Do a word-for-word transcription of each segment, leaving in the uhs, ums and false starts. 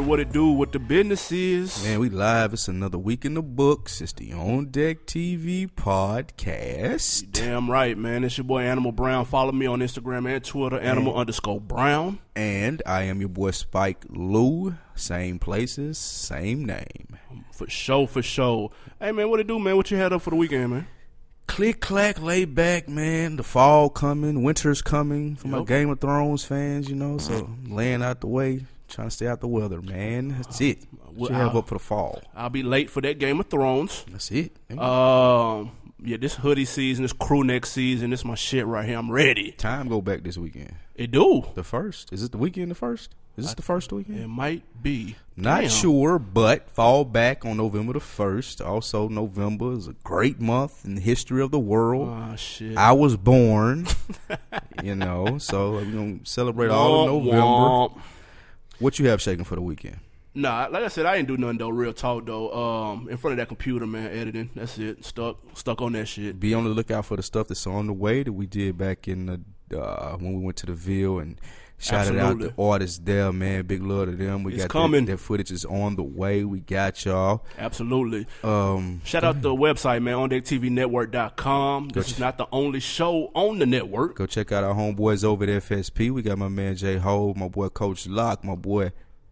what it do, what the business is. Man, we live. It's another week in the books. It's the On Deck T V podcast. You damn right, man. It's your boy Animal Brown. Follow me on Instagram and Twitter, Animal and, underscore Brown. And I am your boy Spike Lou. Same places, same name. For sure, for sure. Hey, man, what it do, man? What you had up for the weekend, man? Click, clack, lay back, man. The fall coming, winter's coming for yep. my Game of Thrones fans, you know. So laying out the way, trying to stay out the weather, man. That's it. What you have I'll, up for the fall? I'll be late for that Game of Thrones. That's it. Um, yeah, this hoodie season, this crew neck season, this my shit right here. I'm ready. Time go back this weekend. It do. The first? Is it the weekend? The first? Is this I, the first weekend? It might be. Not Damn. sure, but fall back on November the first. Also, November is a great month in the history of the world. Oh, shit. I was born, you know, so we're going to celebrate all of November. Womp. What you have shaking for the weekend? Nah, like I said, I ain't do nothing, though. Real talk, though. Um, in front of that computer, man, editing. That's it. Stuck stuck on that shit. Be on the lookout for the stuff that's on the way that we did back in the uh, when we went to the Ville and shout it out to artists there, man. Big love to them. We it's got coming. That, that footage is on the way. We got y'all. Absolutely. Um, shout out the website, man, on deck t v network dot com. This ch- is not the only show on the network. Go check out our homeboys over at F S P. We got my man J Ho, my boy Coach Locke, my boy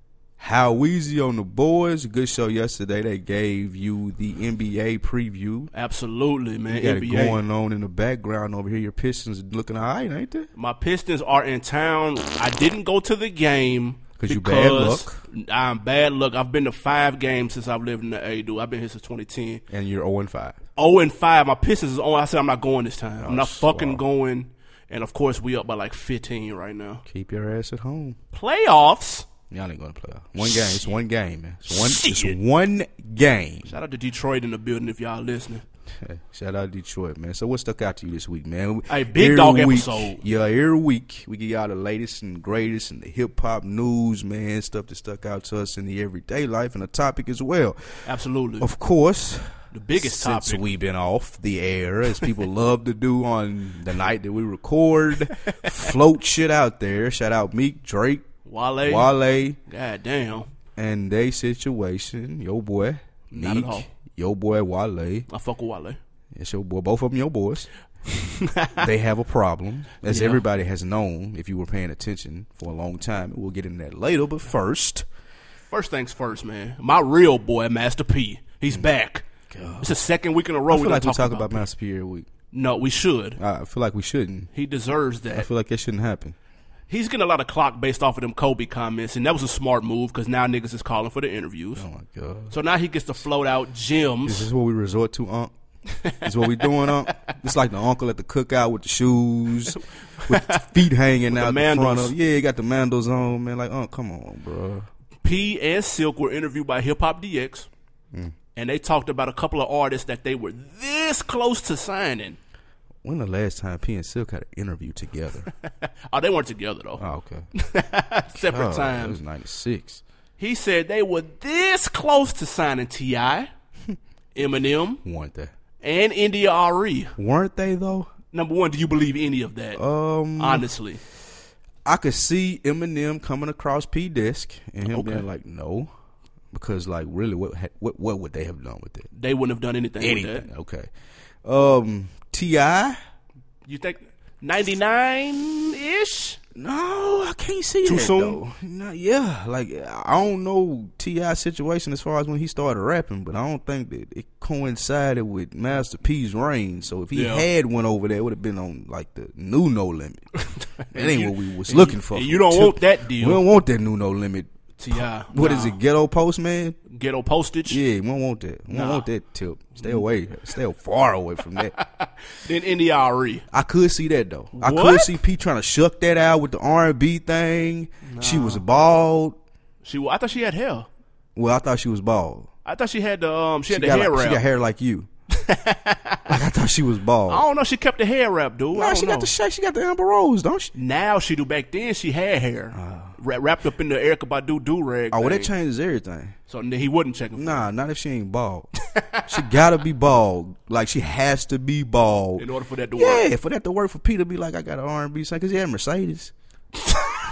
How Weezy on the boys. A good show yesterday. They gave you the N B A preview. Absolutely, man. You got N B A. it going on in the background over here. Your Pistons looking all right, ain't they? My Pistons are in town. I didn't go to the game because you bad luck. I'm bad luck. I've been to five games since I've lived in the A. Dude, I've been here since twenty ten. And you're zero and five. zero and five. My Pistons is on. I said I'm not going this time. Oh, I'm not fucking wow. going. And of course, we up by like fifteen right now. Keep your ass at home. Playoffs. Y'all ain't going to play off. One game. It's one game, man. It's one, it's one game. Shout out to Detroit in the building if y'all listening. Shout out to Detroit, man. So what stuck out to you this week, man? Hey, big every dog week, episode. Yeah, every week we give y'all the latest and greatest and the hip-hop news, man. Stuff that stuck out to us in the everyday life and the topic as well. Absolutely. Of course. The biggest since topic. we've been off the air, as people love to do on the night that we record. Float shit out there. Shout out Meek, Drake, Wale. Wale. God damn. And they situation, your boy, Not Meek, at all. your boy, Wale. I fuck with Wale. It's your boy. Both of them your boys. They have a problem, as yeah. everybody has known if you were paying attention for a long time. We'll get into that later, but first. First things first, man. My real boy, Master P. He's mm. back. God. It's the second week in a row I feel we like we talk talk about, about Master P every week. No, we should. I feel like we shouldn't. He deserves that. I feel like that shouldn't happen. He's getting a lot of clock based off of them Kobe comments, and that was a smart move because now niggas is calling for the interviews. Oh, my God. So now he gets to float out gems. Is this what we resort to, Unc? This is what we doing, Unc? It's like the uncle at the cookout with the shoes, with the feet hanging with out the, the front of. Yeah, he got the mandals on, man. Like, Unc, come on, bro. P and Silk were interviewed by Hip Hop D X, mm. and they talked about a couple of artists that they were this close to signing. When the last time P and Silk had an interview together? Oh, they weren't together, though. Oh, okay. Separate God, times. It was ninety-six. He said they were this close to signing T I, Eminem, weren't they? And India R E. Weren't they, though? Number one, do you believe any of that? Um, Honestly. I could see Eminem coming across P Desk and him okay. being like, no. Because, like, really, what what what would they have done with it? They wouldn't have done anything, anything. with that. Okay. Um, T I You think ninety-nine-ish? No, I can't see Too that, soon? though. No, yeah, like, I don't know T I situation as far as when he started rapping, but I don't think that it coincided with Master P's reign. So if he yeah. had one over there, it would have been on, like, the new No Limit. That ain't you, what we was looking you, for. You don't want that deal. We don't want that new No Limit. T I What nah. is it, Ghetto Postman? Ghetto Postage? Yeah, we don't want that. We don't nah. want that tip. Stay away. Stay far away from that. Then India R E. I could see that, though. What? I could see P trying to shuck that out with the R and B thing. Nah. She was bald. She, I thought she had hair. Well, I thought she was bald. I thought she had the um. She, she had the got hair like, wrap. She got hair like you. Like I thought she was bald. I don't know. She kept the hair wrap, dude. No, she know. got the shake. She got the Amber Rose, don't she? Now she do. Back then, she had hair uh, wrapped up in the Erykah Badu do rag. Oh, well, that changes everything. So he wouldn't check. Nah, not if she ain't bald. She gotta be bald. Like she has to be bald in order for that to yeah, work. Yeah, for that to work for P to be like, I got an R and B singer because he had Mercedes.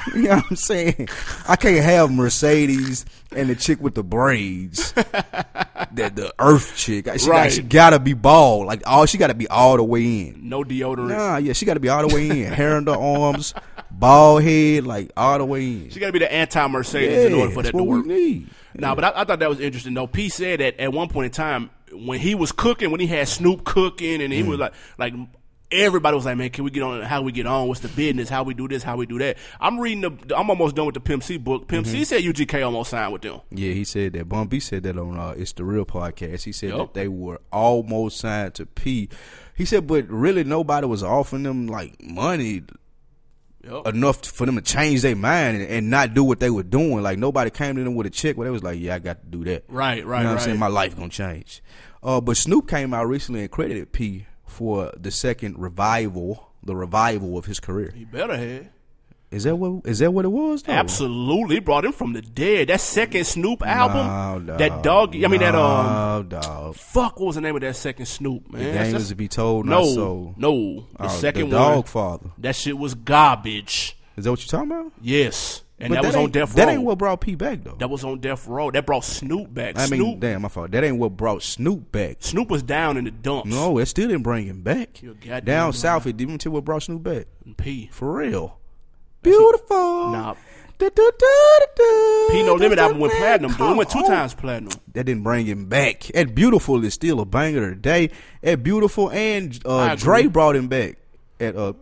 You know what I'm saying? I can't have Mercedes and the chick with the braids, the the Earth chick. She, Right. got, she gotta be bald, like all she gotta be all the way in. No deodorant. Nah, yeah, she gotta be all the way in. Hair under arms, bald head, like all the way in. She got to be the anti-Mercedes Yeah, in order for that that's to what we work. need. Nah, but I, I thought that was interesting though. P said that at one point in time when he was cooking, when he had Snoop cooking, and he Mm. was like, like everybody was like, "Man, can we get on? How we get on? What's the business? How we do this? How we do that?" I'm reading the. I'm almost done with the Pimp C book. Pimp Mm-hmm. C said U G K almost signed with them. Yeah, he said that. Bun B said that on uh, It's the Real podcast. He said Yep. that they were almost signed to P. He said, but really nobody was offering them like money Yep. enough for them to change their mind and, and not do what they were doing. Like nobody came to them with a check where they was like, yeah, I got to do that. Right, right, You know what right. I'm saying? My life gonna change. Uh, but Snoop came out recently and credited P for the second revival, the revival of his career. He better have. Is that what? Is that what it was? Though? Absolutely, brought him from the dead. That second Snoop album, No, dog. that dog. I mean that um. No, dog. Fuck, what was the name of that second Snoop, man? The That's- game is to be told, no, not so. no. The Oh, second the one, Dog Father. that shit was garbage. Is that what you're talking about? Yes, and But that, was on ain't- Death Row. That ain't what brought P back though. That was on Death Row. That brought Snoop back. I mean, Snoop, damn, my fault. That ain't what brought Snoop back. Snoop was down in the dumps. No, it still didn't bring him back. You're goddamn Down right. south, it didn't tell what brought Snoop back. P. For real. Beautiful. Nah. Du- du- du- du- P No Limit album went man, platinum, dude. It come went two on. times platinum. That didn't bring him back. At Beautiful is still a banger today. At Beautiful and I uh, agree. Dre brought him back. At uh,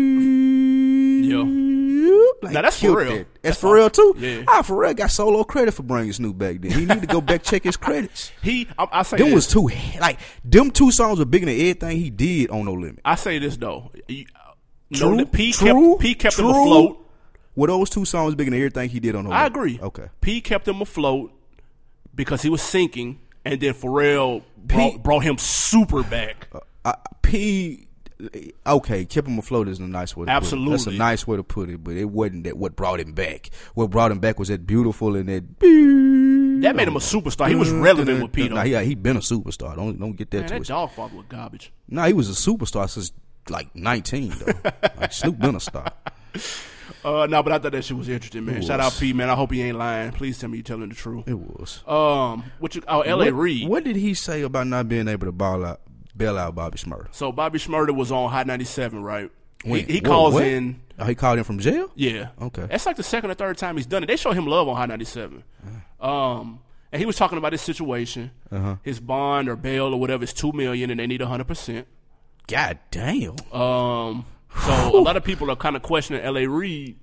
Yeah. like, Now, that's for killed real. that. That's That's for real too. Yeah. Ah, for real got solo credit for bringing Snoop back. Then he need to go back check his credits. He, I, I say Them this. was two like them two songs were bigger than everything he did on No Limit. I say this though. You- True, no, Li- P true, kept P kept him true. afloat. Were those two songs bigger than everything he did on No Limit? I agree. Okay. P kept him afloat because he was sinking, and then Pharrell brought, brought him super back. Uh, P, okay, kept him afloat is a nice way to put it. That's a Absolutely. nice way to put it, but it wasn't that what brought him back. What brought him back was that Beautiful and that. That made him a superstar. He was relevant with P though. Nah, he, he been a superstar. Don't don't get that Man, that twisted. dog father was garbage. Nah, he was a superstar since like nineteen though. Like Snoop been a star. Uh, no, but I thought that shit was interesting, man. It Shout was. out P, man. I hope he ain't lying. Please tell me you're telling the truth. It was. Um, what you? Oh, L A What, Reid. what did he say about not being able to ball out, bail out Bobby Shmurda? So Bobby Shmurda was on Hot ninety-seven, right? When? He, he What, calls what? in. Oh, he called him from jail? Yeah. Okay. That's like the second or third time he's done it. They show him love on Hot ninety-seven. Um, and he was talking about his situation. Uh-huh. His bond or bail or whatever is two million, and they need a hundred percent. God damn. Um, so a lot of people are kind of questioning L A Reid.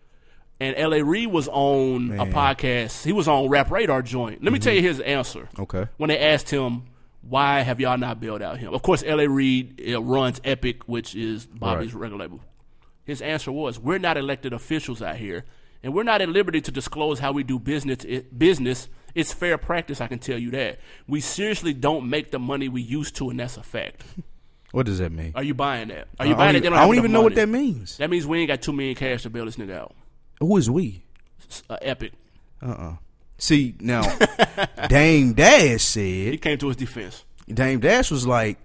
And L A Reid was on a Man. podcast. He was on Rap Radar joint. Let me tell you his answer. Okay. When they asked him, why have y'all not bailed out him? Of course, L A Reid uh, runs Epic, which is Bobby's Right. record label. His answer was, we're not elected officials out here, and we're not at liberty to disclose how we do business. It, business. It's fair practice, I can tell you that. We seriously don't make the money we used to, and that's a fact. What does that mean? Are you buying that? Are I you don't buying even, it? They I have don't enough even know what money. that means. That means we ain't got two million cash to bail this nigga out. Who is we? Uh, Epic. Uh-uh. See, now, Dame Dash He said, came to his defense. Dame Dash was like,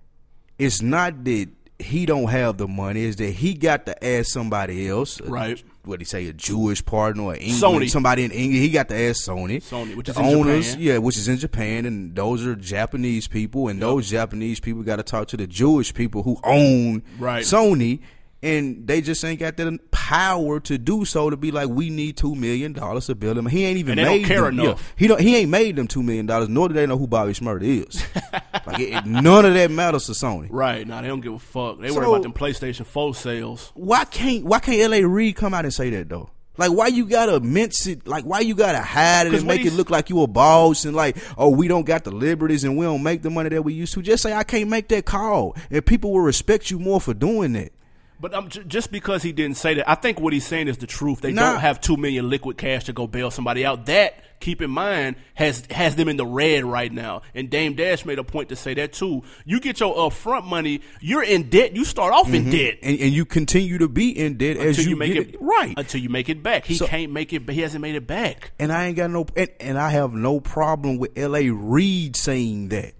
it's not that he don't have the money, it's that he got to ask somebody else. Right. What he say, a Jewish partner or England, Sony. somebody in England. He got to ask Sony. Sony, which the is in owners, Japan. yeah, which is in Japan, and those are Japanese people, and those Japanese people got to talk to the Jewish people who own Right. Sony, and they just ain't got that power to do so. To be like, we need two million dollars to build him. He ain't even And they don't made care them. enough. Yeah, he don't. He ain't made them two million dollars. Nor do they know who Bobby Shmurda is. Like it, it- none of that matters to Sony. Right. Now, they don't give a fuck. They So- worry about them PlayStation four sales. Why can't Why can't L A Reid come out and say that though? Like, why you gotta mince it? Like, why you gotta hide it 'Cause and what make it he's- look like you a boss and like, oh, we don't got the liberties and we don't make the money that we used to? Just say I can't make that call, and people will respect you more for doing that. But um, j- just because he didn't say that, I think what he's saying is the truth. They Nah. don't have two million liquid cash to go bail somebody out. That, keep in mind, has has them in the red right now. And Dame Dash made a point to say that too. You get your upfront money, you're in debt. You start off in debt And, and you continue to be in debt as until you, you make get it, it right. Until you make it back, he So- can't make it. But he hasn't made it back. And I ain't got no, and, and I have no problem with L A Reid saying that.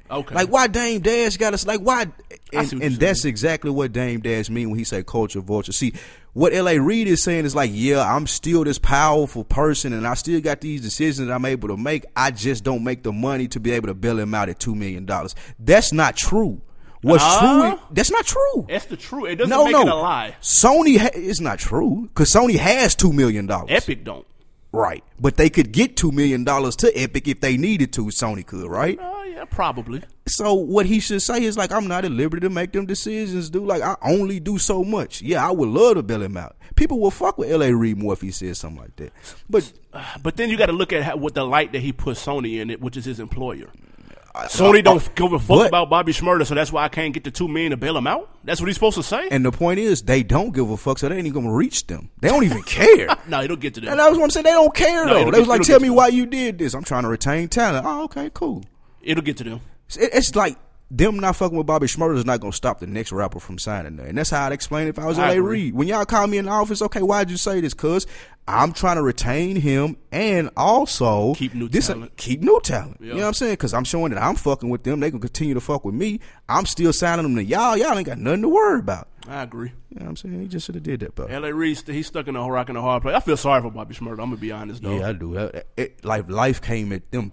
Okay. Like, why Dame Dash got us? Like, why? I And, see what and you're that's saying. exactly what Dame Dash mean when he say culture vulture. See, what L A Reid is saying is like, yeah, I'm still this powerful person, and I still got these decisions that I'm able to make. I just don't make the money to be able to bail him out at two million dollars. That's not true. What's Uh, true? That's not true. That's the truth. It doesn't No, make no. it a lie. Sony, ha- it's not true because Sony has two million dollars. Epic don't. Right. But they could get two million dollars to Epic if they needed to. Sony could, right? Oh, yeah, probably. So what he should say is like, I'm not at liberty to make them decisions, dude. Like, I only do so much. Yeah, I would love to bail him out. People will fuck with L A Reid more if he says something like that. But But then you got to look at how, what the light that he put Sony in it, which is his employer. Sony don't uh, give a fuck but- about Bobby Shmurda, so that's why I can't get the two million to bail him out. That's what he's supposed to say. and the point is, they don't give a fuck, so they ain't even gonna reach them. They don't even care. no, it'll get to them. And that's what I'm saying. They don't care No, though. it'll They get- was like, it'll tell get me to why you did this. I'm trying to retain talent. Oh, okay, cool. It'll get to them. It- It's like them not fucking with Bobby Shmurda is not gonna stop the next rapper from signing there, and that's how I'd explain it if I was I L A agree. Reid. When y'all call me in the office, okay, why'd you say this? Cause I'm trying to retain him and also Keep new this, talent. Keep new talent. Yeah. You know what I'm saying? Because I'm showing that I'm fucking with them. They can continue to fuck with me. I'm still signing them to y'all. Y'all ain't got nothing to worry about. I agree. You know what I'm saying? He just should have did that, bro. L A Reid, he's stuck in a rock and a hard place. I feel sorry for Bobby Shmurda. I'm gonna be honest though. Yeah, I do. It, it, like life came at them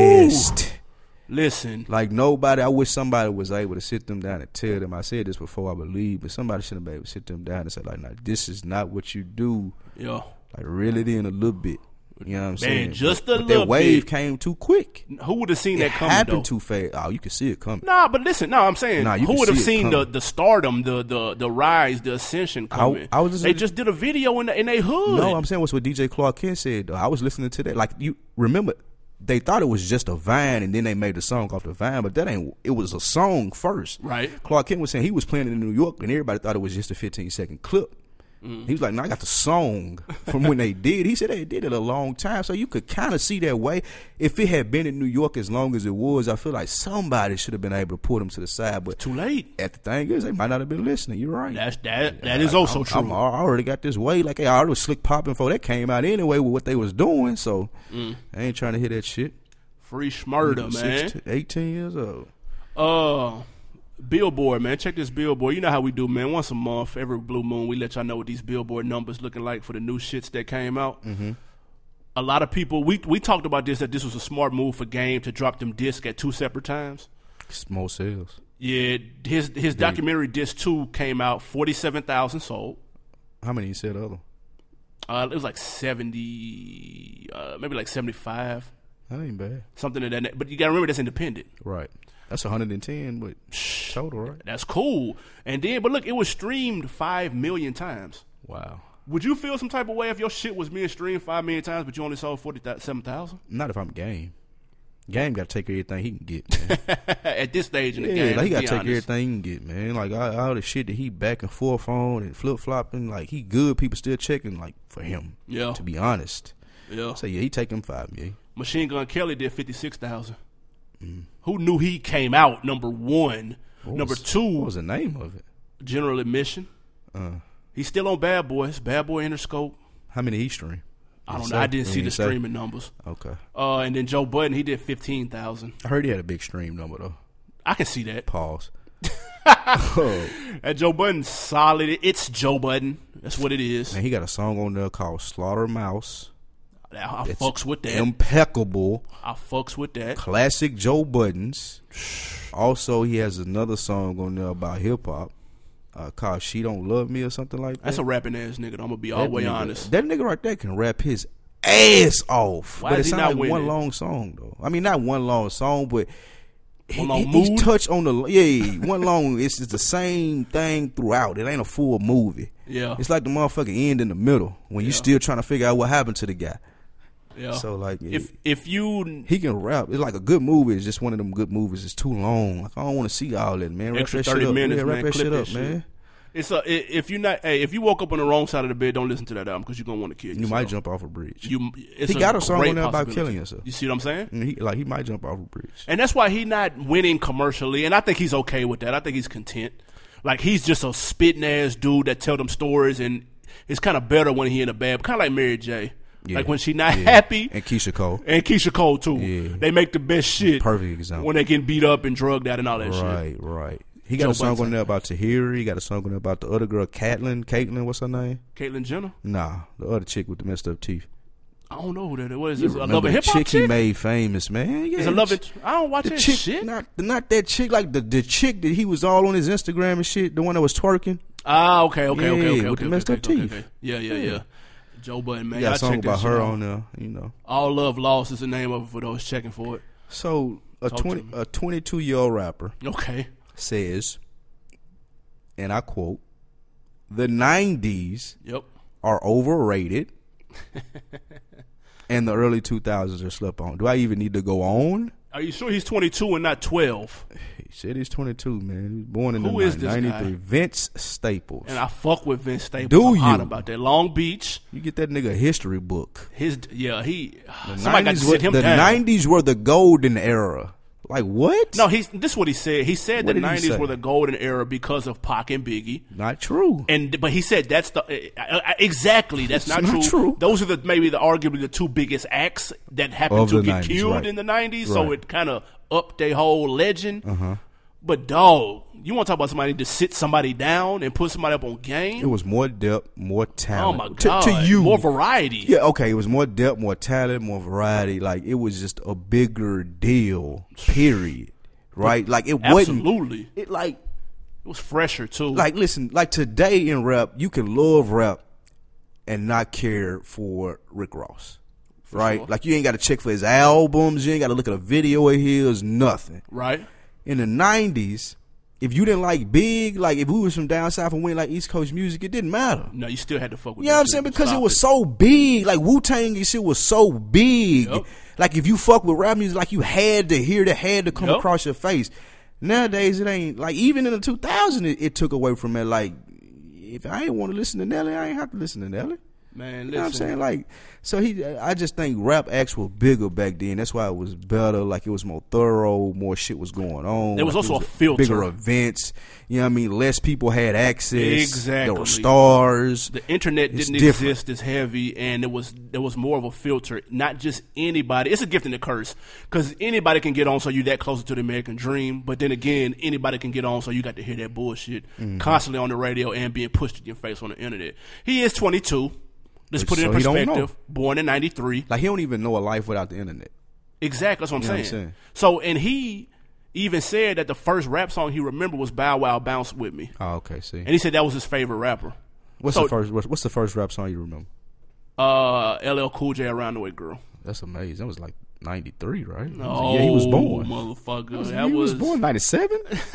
fast. Listen, Like nobody, I wish somebody was able to sit them down and tell them. I said this before, I believe, but somebody should have been able to sit them down and say, like, nah, this is not what you do. yeah. Like, reel it in a little bit. You know what I'm saying? just but, a but little that wave bit. came too quick. Who would have seen It that coming happened though? too fast. Oh, you could see it coming. Nah, but listen, no, I'm saying Nah, you who can would have see it seen the, coming. the stardom, the the the rise, the ascension coming? I was they listening- just did a video in the, in their hood. No, I'm saying what's what D J Clark Kent said. Though. I was listening to that. Like, you remember, they thought it was just a Vine, and then they made the song off the Vine, but that ain't. It was a song first. Right. Clark Kent was saying he was playing it in New York, and everybody thought it was just a fifteen second clip. Mm. He was like, "No, I got the song from when they did." He said they did it a long time, so you could kind of see that way. If it had been in New York as long as it was, I feel like somebody should have been able to pull them to the side. But Too late. at the thing is, they might not have been listening. You're right. That's that. That is also I'm, true. I'm, I already got this way. Like, hey, I already was slick popping before that came out anyway with what they was doing. So Mm. I ain't trying to hear that shit. Free Shmurda, man. sixteen, eighteen years old. Uh, Billboard, man. Check this Billboard. You know how we do, man. Once a month, every blue moon, we let y'all know what these Billboard numbers looking like for the new shits that came out. Mm-hmm. A lot of people, we we talked about this, that this was a smart move for Game to drop them discs at two separate times. Small sales. Yeah, his his documentary disc two came out, forty-seven thousand sold. How many you said the other? Uh, it was like seventy, uh, maybe like seventy-five, That ain't bad. something of that. na- But you got to remember that's independent. Right. That's one hundred ten, but total, right? That's cool. And then, but look, it was streamed five million times. Wow. Would you feel some type of way if your shit was being streamed five million times, but you only sold forty-seven thousand? Not if I'm Game. Game got to take everything he can get, man. At this stage in the Yeah, game, like he got let's to be take honest. everything he can get, man. Like all, all the shit that he back and forth on and flip flopping, like he good. People still checking, like for him. Yeah. To be honest, Yeah. so yeah, he taking five million. Machine Gun Kelly did fifty-six thousand. Mm. Who knew he came out number one? What number was- two, What was the name of it? General Admission. Uh, He's still on Bad Boys, Bad Boy Interscope. how many he stream? I don't Did know. he I say? didn't He see the didn't say? streaming numbers. Okay. Uh, and then Joe Budden, he did fifteen thousand. I heard he had a big stream number though. I can see that. Pause. oh, And Joe Budden's solid. It's Joe Budden. That's what it is. man, he got a song on there called Slaughter Mouse. I, I It's fucks with that. Impeccable. I fucks with that. Classic Joe Buttons. Also, he has another song on there about hip hop uh, called "She Don't Love Me" or something like that. That's a rapping ass nigga. I'm gonna be all the That way nigga- honest. That nigga right there can rap his ass off. Why but is it he sounds not like one winning? long song though. I mean, not one long song, but he, One long he, he's mood? touched on the yeah, yeah one long. It's just the same thing throughout. It ain't a full movie. Yeah. It's like the motherfucking end in the middle when you Yeah. still trying to figure out what happened to the guy. Yeah. So like, yeah, if if you he can rap. It's like a good movie. It's just one of them good movies. It's too long. Like I don't want to see all that, man. Wrap extra that shit thirty up. minutes, yeah, wrap man, that clip shit that up, shit. man. It's a i- if you not hey if you woke up on the wrong side of the bed, don't listen to that album because you're gonna want to kill You yourself. might jump off a bridge. You it's He got a song great on there about possibility. killing yourself. You see what I'm saying? And he like he might jump off a bridge. And that's why he not winning commercially, and I think he's okay with that. I think he's content. Like he's just a spitting ass dude that tell them stories, and it's kind of better when he in a bad, kind of like Mary J. Yeah. Like when she not Yeah. happy. And Keisha Cole. And Keisha Cole too. Yeah. They make the best shit. Perfect example. When they get beat up and drugged out and all that shit. Right, right. He got Joe a song Budden. on there about Tahiri. He got a song on there about the other girl, Caitlyn. Caitlyn, what's her name? Caitlyn Jenner? Nah, the other chick with the messed up teeth. I don't know who that is. What is You this? A remember Love and the Hip Hop chick, chick? he made famous, man. Yeah, Is a Love and I don't watch the that chick, shit. Not, not that chick, like the, the chick that he was all on his Instagram and shit, the one that was twerking. Ah, okay, okay, Yeah, okay, okay, with okay, the messed okay, up okay, teeth. okay. Yeah, yeah, yeah. Yeah. Joe Budden, man. He got I a song check that about shit her out. on there, you know. All Love Lost is the name of it for those checking for it. So a Talk to twenty me. a twenty two year old rapper Okay. says, and I quote, "The nineties Yep. are overrated, and the early two thousands are slept on." Do I even need to go on? Are you sure he's twenty-two and not twelve? He said he's twenty-two, man. He was born in Who the is this ninety-three. guy? Vince Staples. And I fuck with Vince Staples. Do I'm hot you? about that. Long Beach. You get that nigga a history book. His yeah, he The somebody got to nineties were, sit him the down. nineties were the golden era. Like what? No, he's this is what he said. He said What the did he nineties say? were the golden era because of Pac and Biggie. Not true. And but he said that's the uh, uh, exactly that's not, It's not true. Those are the maybe the arguably the two biggest acts that happened Of to the get nineties, killed right. in the nineties. So Right. it kind of upped their whole legend. Uh-huh. But dog, you want to talk about somebody to sit somebody down and put somebody up on It game? was more depth, more Oh talent. my To- god, to, you, more variety. Yeah, okay. It was more depth, more talent, more variety. Like it was just a bigger deal. Period. Right? Like it wasn't. Absolutely, It like it was fresher too. like listen. Like today in rap, you can love rap and not care for Rick Ross. Right? sure. Like you ain't got to check for his albums. You ain't got to look at a video of his. Nothing. right? In the nineties, if you didn't like Big, like if we was from down south and we like East Coast music, it didn't matter. No, you still had to fuck with. You know that what I'm saying? shit. Because Stop it was so big. Like Wu-Tang and shit was so big. Yep. Like if you fuck with rap music, like you had to hear that, had to come Yep. across your face. Nowadays it ain't like even in the two thousands it, it took away from it. Like if I ain't want to listen to Nelly, I ain't have to listen to Nelly. Man, You know what I'm listen. saying? Like, so he, I just think rap acts were bigger back then. That's why it was better. Like, it was more thorough. More shit was going on. There was Like, it also a filter. Bigger events. You know what I mean? Less people had access. There Exactly. were stars. The internet It's didn't different. exist as heavy, and it was there was more of a filter. Not just anybody. It's a gift and a curse because anybody can get on, so you that closer to the American dream. But then again, anybody can get on, so you got to hear that bullshit Mm-hmm. constantly on the radio and being pushed in your face on the internet. He is twenty-two. Let's put it in So he don't perspective. know. Born in ninety-three. Like, he don't even know a life without the internet. Exactly. That's what I'm, You know what saying. I'm saying? So, and he even said that the first rap song he remembered was Bow Wow Bounce With Me. Oh, okay. See. And he said that was his favorite rapper. What's so- the first, what's, what's the first rap song you remember? Uh, L L Cool J, Around the Way Girl. That's amazing. That was like ninety-three, right? Oh, Yeah, he was born. motherfucker. He That was, was, born ninety-seven?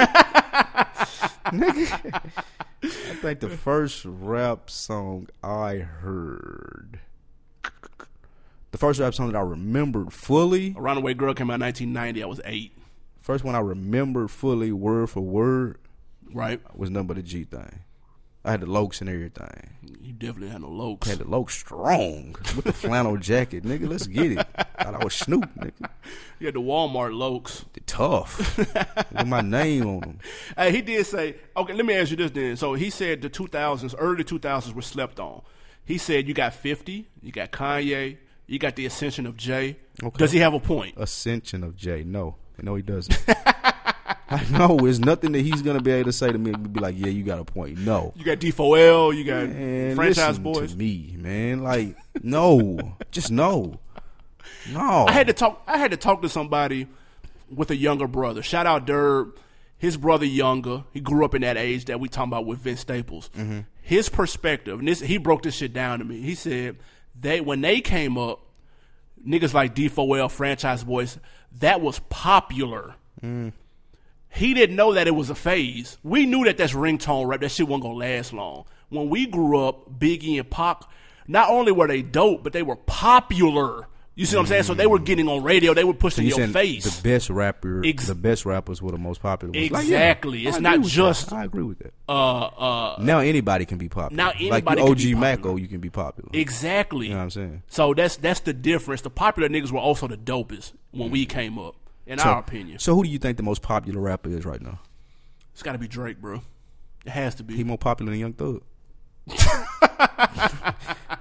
Nigga. I think the first rap song I heard, the first rap song that I remembered fully, Around the Way Girl came out in nineteen ninety. I was eight. first one I remembered fully, word for word, Right? was nothing but a G thing. I had the Lokes and everything. You definitely had no lokes. Had the Lokes strong with the flannel jacket, nigga. Let's get it. Thought I was Snoop, nigga. You had the Walmart lokes. The tough with my name on them. Hey, he did say, okay, let me ask you this then. So he said the two thousands, early two thousands were slept on. He said you got fifty, you got Kanye, you got the ascension of Jay. Okay. Does he have a point? Ascension of Jay. No, no, he doesn't. I know there's nothing that he's gonna be able to say to me and be like, "Yeah, you got a point." No, You got D four L, you got man, Franchise listen Boys. to me, man. Like, no, just no, no. I had to talk. I had to talk to somebody with a younger brother. Shout out Derb. His brother younger. He grew up in that age that we talking about with Vince Staples. Mm-hmm. His perspective, and this he broke this shit down to me. He said they when they came up, niggas like D four L, Franchise Boys, that was popular. Mm. He didn't know that it was a phase. We knew that that's ringtone rap. That shit wasn't gonna last long. When we grew up, Biggie and Pac, not only were they dope, but they were popular. You see what I'm saying? So they were getting on radio. They were pushed So in you your saying face. the best rapper, Ex- the best rappers were the most popular ones. Exactly. Like, yeah, It's I not agree with just- that. I agree with that. Uh, uh, Now anybody can be popular. Now like anybody you can O G be Maco, popular. you can be popular. exactly. You know what I'm saying? So that's that's the difference. The popular niggas were also the dopest when we came up, in So, our opinion. so who do you think the most popular rapper is right now? It's got to be Drake, bro. It has to be. He more popular than Young Thug.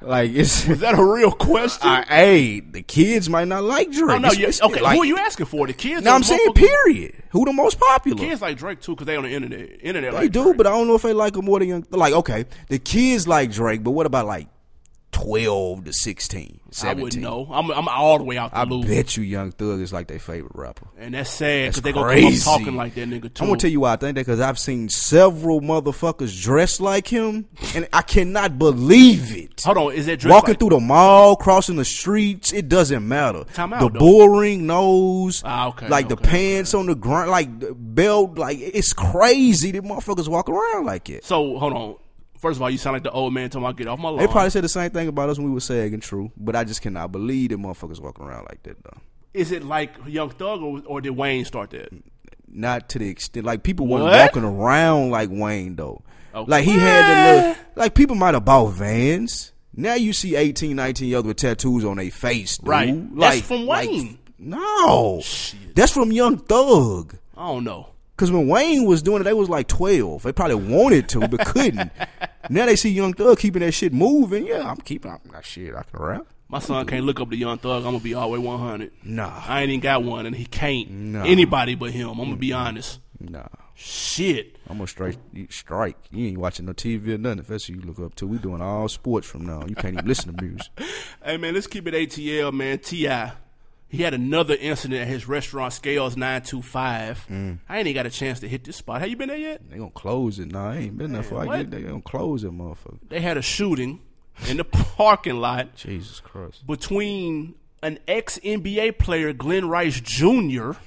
Like, it's Is that a real question? I, hey, the kids might not like Drake. Oh, no, It's- you, it's okay, like- who are you asking for? The kids? No, or I'm the saying motherfuckers- period. Who the most popular? Kids like Drake too because they on the internet. Internet They like do, Drake. but I don't know if they like him more than young. Like, okay, the kids like Drake, but what about like twelve to sixteen, I seventeen? wouldn't know. I'm I'm all the way out the I loop, bet you Young Thug is like their favorite rapper. and that's sad That's because they gonna come up crazy. talking like that nigga too. I'm gonna tell you why I think that, because I've seen several motherfuckers dressed like him, and I cannot believe it. Hold on, is that Drake Walking like, through the mall, crossing the streets, it doesn't matter. Time out, the though. bull ring nose, Ah, okay, like the okay, pants on the ground, like the belt, like it's crazy. The motherfuckers walk around like it. So hold on. First of all, you sound like the old man talking about get off my lawn. They probably said the same thing about us when we were sagging, true. But I just cannot believe that motherfuckers walking around like that, though. Is it like Young Thug or, or did Wayne start that? Not to the extent, like people weren't What? walking around like Wayne, though. Okay. Like he had the little, like people might have bought Vans. Now you see eighteen, nineteen year olds with tattoos on their face, dude. Right. Like, That's from like, Wayne. no. Shit. That's from Young Thug. I don't know. Because when Wayne was doing it, they was like twelve. They probably wanted to, but couldn't. Now they see Young Thug keeping that shit moving. Yeah, I'm keeping I'm not shit. I can rap. My son can't look up to Young Thug. I'm gonna be all the way one hundred. Nah. I ain't even got one, and he can't. Nah. Anybody but him. I'm gonna be honest. Nah. Shit. I'm gonna strike. Strike. You ain't watching no T V or nothing. If that's who you look up to, we doing all sports from now on. You can't even listen to music. Hey man, let's keep it A T L, man. T I He had another incident at his restaurant, Scales nine two five. Mm. I ain't even got a chance to hit this spot. Have you been there yet? They gonna close it. Nah, I ain't been there for. I what? get. They gonna close it, motherfucker. They had a shooting in the parking lot Jesus Christ. between an ex-N B A player, Glenn Rice Junior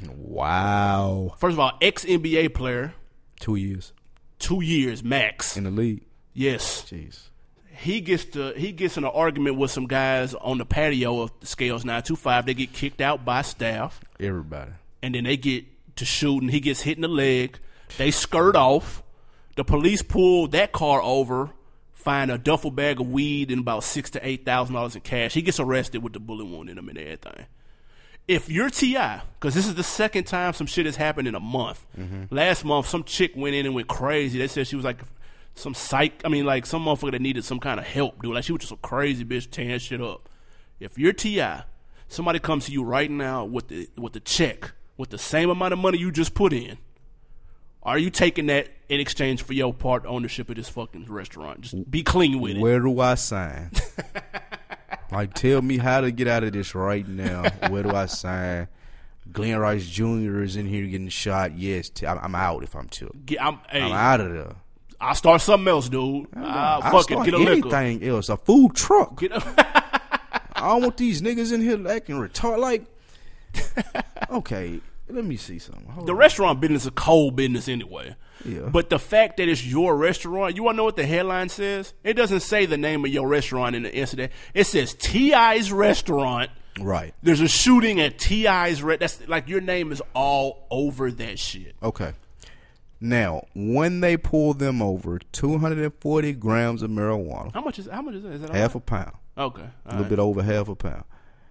Wow. First of all, ex-N B A player, Two years two years max. in the league. Yes. Jeez. He gets to he gets in an argument with some guys on the patio of Scales nine two five. They get kicked out by staff, Everybody. and then they get to shooting. He gets hit in the leg. They skirt off. The police pull that car over, find a duffel bag of weed and about six to eight thousand dollars in cash. He gets arrested with the bullet wound in him and everything. If you're T I, because this is the second time some shit has happened in a month. Mm-hmm. Last month, some chick went in and went crazy. They said she was like some psych. I mean, like some motherfucker that needed some kind of help, dude. Like she was just a crazy bitch tearing shit up. If you're T I, somebody comes to you right now with the with the check with the same amount of money you just put in. Are you taking that in exchange for your part ownership of this fucking restaurant? Just be clean with it. Where do I sign? Like, tell me how to get out of this right now. Where do I sign? Glenn Rice Junior is in here getting shot. Yes, t- I'm, I'm out if I'm chill. Get, I'm, hey, I'm out of there. I'll start something else, dude. Uh, I'll fuck it, start get a liquor. anything else. A food truck. Get a I don't want these niggas in here acting retarded. Like, okay, let me see something. Hold The on. restaurant business is a cold business anyway. Yeah. But the fact that it's your restaurant, you want to know what the headline says? It doesn't say the name of your restaurant in the incident. It says T I's restaurant. Right. There's a shooting at T I's re- That's like your name is all over that shit. Okay. Now, when they pull them over, two hundred forty grams of marijuana, How much is how much is that? Is that half a all pound, right? Okay. a little bit over half a pound,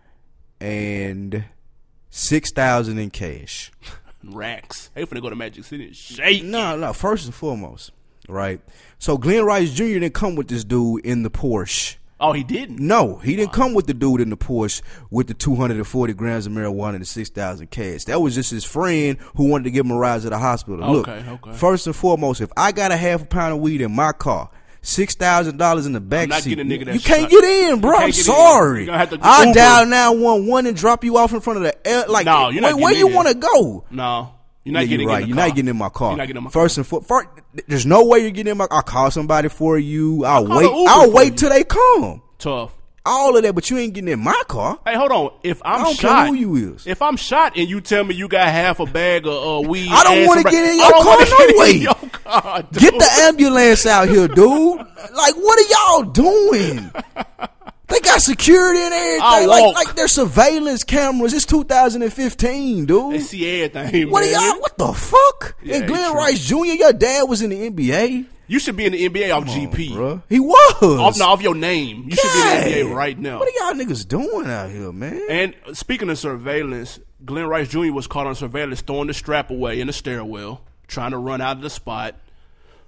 and six thousand in cash. Racks. They finna go to Magic City and shake. No, no. First and foremost, right? So Glenn Rice Junior didn't come with this dude in the Porsche. Oh, he didn't? No, he didn't come with the dude in the Porsche with the two hundred forty grams of marijuana and the six thousand cash. That was just his friend who wanted to give him a ride to the hospital. Look, Okay, okay. first and foremost, if I got a half a pound of weed in my car, six thousand dollars in the back not seat, getting a nigga that you shot. can't get in, bro. You can't I'm get in. sorry. You're gonna have to I'll Uber. dial nine one one and drop you off in front of the air. Like, No, you're not where, where getting you in. want to go? No. You're not Yeah, getting you're right. in the You're car. not getting in my car. You're not getting in my first car. and foremost, first, there's no way you're getting in my. I'll call somebody for you. I'll call wait. an Uber I'll for wait you. till they come. Tough. All of that, but you ain't getting in my car. Hey, hold on. If I'm I don't shot, care who you is. if I'm shot and you tell me you got half a bag of uh, weed, I don't and wanna some- get in I your don't car, wanna no get in way. your car, dude. Get the ambulance out here, dude. Like, what are y'all doing? They got security and everything. I'll Like, walk. like there's surveillance cameras. It's two thousand fifteen, dude. They see everything. What are man. y'all? What the fuck? Yeah, and Glenn true. Rice Junior, your dad was in the N B A. You should be in the N B A off G P. Bruh. He was. Off, no, off your name. You should be in the N B A God. right now. What are y'all niggas doing out here, man? And speaking of surveillance, Glenn Rice Junior was caught on surveillance throwing the strap away in the stairwell, trying to run out of the spot.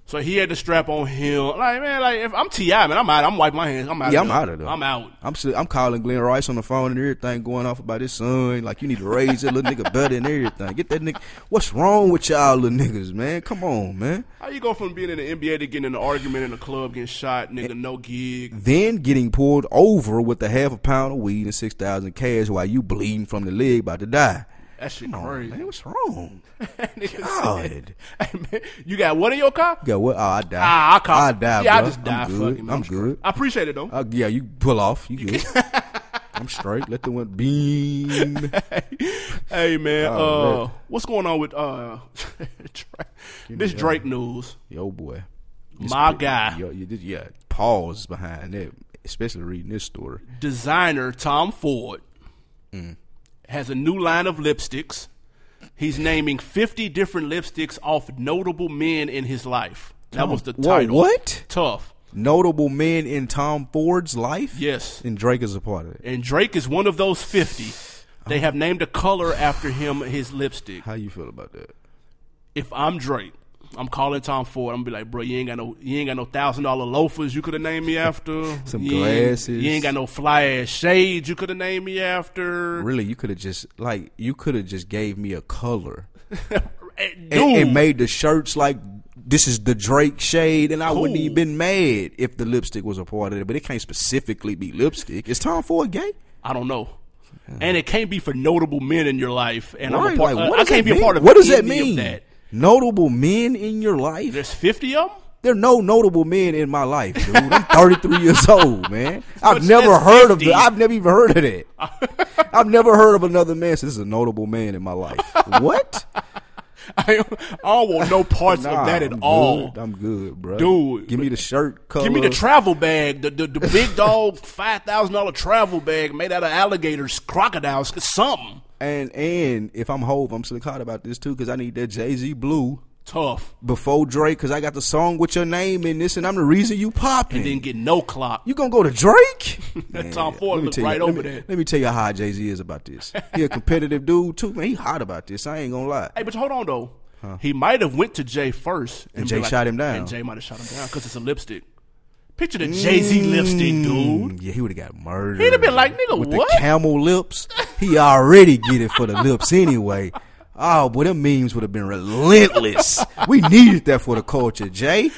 So he had the strap on him. Like, man, like if I'm T I, man, I'm out. I'm wiping my hands. I'm out. Yeah, of I'm out of there. I'm out. I'm still, I'm calling Glenn Rice on the phone and everything going off about his son. Like, you need to raise that little nigga better and everything. Get that nigga. What's wrong with y'all little niggas, man? Come on, man. How you go from being in the N B A to getting in an argument in a club, getting shot, nigga, no gig? Then getting pulled over with a half a pound of weed and six thousand cash while you bleeding from the leg about to die. That shit Come crazy. on, man, what's wrong? God. Hey, man, you got what in your car? You got what? Oh, I die. Ah, I call. I die, Yeah, bro. I just die. I'm good. Fucking, I'm, I'm good. I appreciate it, though. Uh, yeah, you pull off. You good. I'm straight. Let the wind beam. Hey, man. Oh, uh, man. what's going on with uh, this Drake news? Yo, boy. This My big- guy. Yo, you did, yeah, pause behind that, especially reading this story. Designer Tom Ford Mm. has a new line of lipsticks. He's naming fifty different lipsticks off notable men in his life. That was the Whoa, title. what? Tough. Notable men in Tom Ford's life? Yes. And Drake is a part of it. And Drake is one of those fifty. They have named a color after him, his lipstick. How you feel about that? If I'm Drake, I'm calling Tom Ford. I'm gonna be like, bro, you ain't got no, you ain't got no thousand dollar loafers you could have named me after. Some you ain't- glasses. You ain't got no fly ass shades you could have named me after. Really, you could have just, like, you could have just gave me a color. Hey, And, dude, and made the shirts like, this is the Drake shade, and I wouldn't Cool. even been mad if the lipstick was a part of it. But it can't specifically be lipstick. Is Tom Ford gay? I don't know. And it can't be for notable men in your life. And I'm Right, a part, like, what I does can't that be a part mean? of What does that any mean? of that. Notable men in your life? There's fifty of them? There are no notable men in my life, dude. I'm thirty-three years old, man. I've But never that's heard fifty. of. The, I've never even heard of that. I've never heard of another man. So this is a notable man in my life. What? I don't, I don't want no parts Nah, of that at I'm all. Good. I'm good, bro. Dude. Give me the shirt color. Give me the travel bag, the the, the big dog five thousand dollar travel bag made out of alligators, crocodiles, something and and if I'm Hove, I'm still hot about this too because I need that Jay-Z blue tough, before Drake because I got the song with your name in this and I'm the reason you popping. and then get no clock. You gonna go to Drake? That Tom Ford let me looked tell you- right let over me- there. Let me tell you how Jay-Z is about this. He a competitive dude too, man. He hot about this. I ain't gonna lie. Hey, but hold on though. He might have went to Jay first, And be Jay shot him down. And Jay might have shot him down because it's a lipstick. Picture the Jay Z lipstick, dude. Mm, yeah, he would have got murdered. He'd have been like, nigga, with what? the camel lips. He already get it for the lips anyway. Oh, boy, them memes would have been relentless. We needed that for the culture, Jay.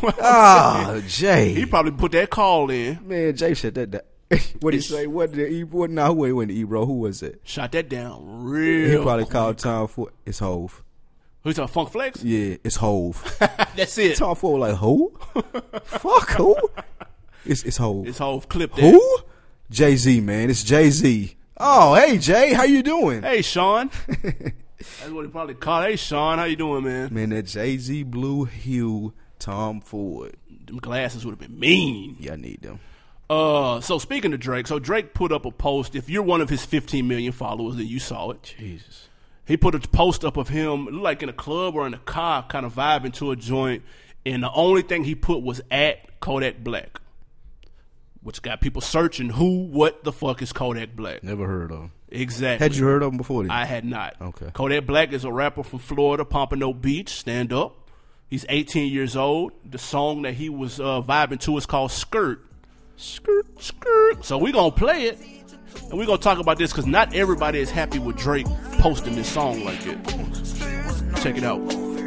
Ah, Jay. He probably put that call in, Man, Jay said that. that. What did he say? What did he? What? Now who went to Ebro? Who was it? shot that down He real. probably quick. called Tom Ford. It's Hove. Who's talking Funk Flex? Yeah, it's Hove. That's it. Tom Ford like who? Fuck who? It's it's Hove. This whole clip that. Who? Jay Z, man. It's Jay Z. Oh, hey Jay, how you doing? Hey, Sean. That's what he probably called. Hey, Sean, how you doing, man? Man, that Jay Z blue hue Tom Ford. Them glasses would have been mean. Yeah, I need them. Uh, so speaking of Drake, so Drake put up a post. If you're one of his fifteen million followers, then you saw it. Jesus. He put a post up of him, looked like in a club or in a car, kind of vibing to a joint, and the only thing he put was at Kodak Black, which got people searching who, what the fuck is Kodak Black? Never heard of him. Exactly. Had you heard of him before then? I had not. Okay. Kodak Black is a rapper from Florida, Pompano Beach, stand up. He's eighteen years old. The song that he was uh, vibing to is called Skirt. Skirt, skirt. So we're going to play it, and we're going to talk about this because not everybody is happy with Drake posting this song like it. Check it out.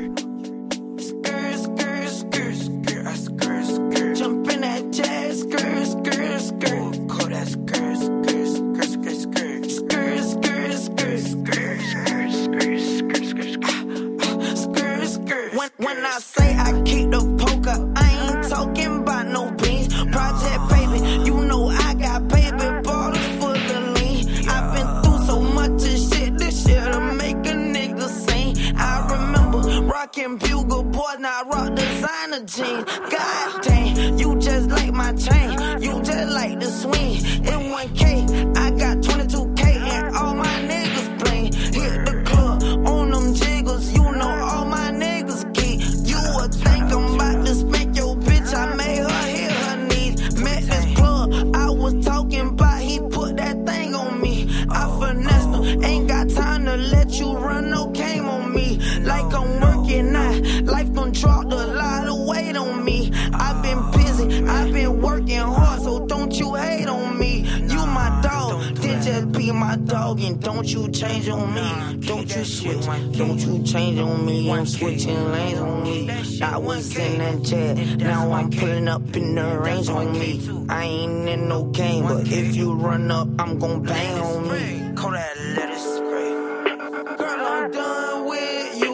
Jump in that jazz, skirt, skirt, skirt. Call that skirt, skirt, skirt, skirt, skirt. Skirt, skirt, skirt, skirt. Skirt, skirt, skirt, skirt. Skirt, skirt. When, when I say I keep the poker, I ain't talking about no beans. Project baby, you know I got baby bottles full of lean. I've been through so much of shit, this shit'll make a nigga sing. I remember rocking bugle boys, now I rock designer jeans. God dang, you just like my chain, you just like the swing. In one K, I got twenty-two K and all my niggas bling. Hit the club on them jiggles, you know all my niggas geek. You would think I'm about to spank your bitch, I made her hit her knees. Met this club, I was talking about, he put that thing on me. I finessed him, ain't got time to let you run no game on me. Like I'm working out, life done dropped a lot of weight me. I've been busy, I've been working hard, so don't you hate on me. You my dog, then just be my dog, and don't you change on me. Don't you switch, don't you change on me. I'm switching lanes on me. I was in that jet, now I'm pulling up in the range on me. I ain't in no game, but if you run up, I'm gon' bang on me. Call that let it spray. Girl, I'm done with you.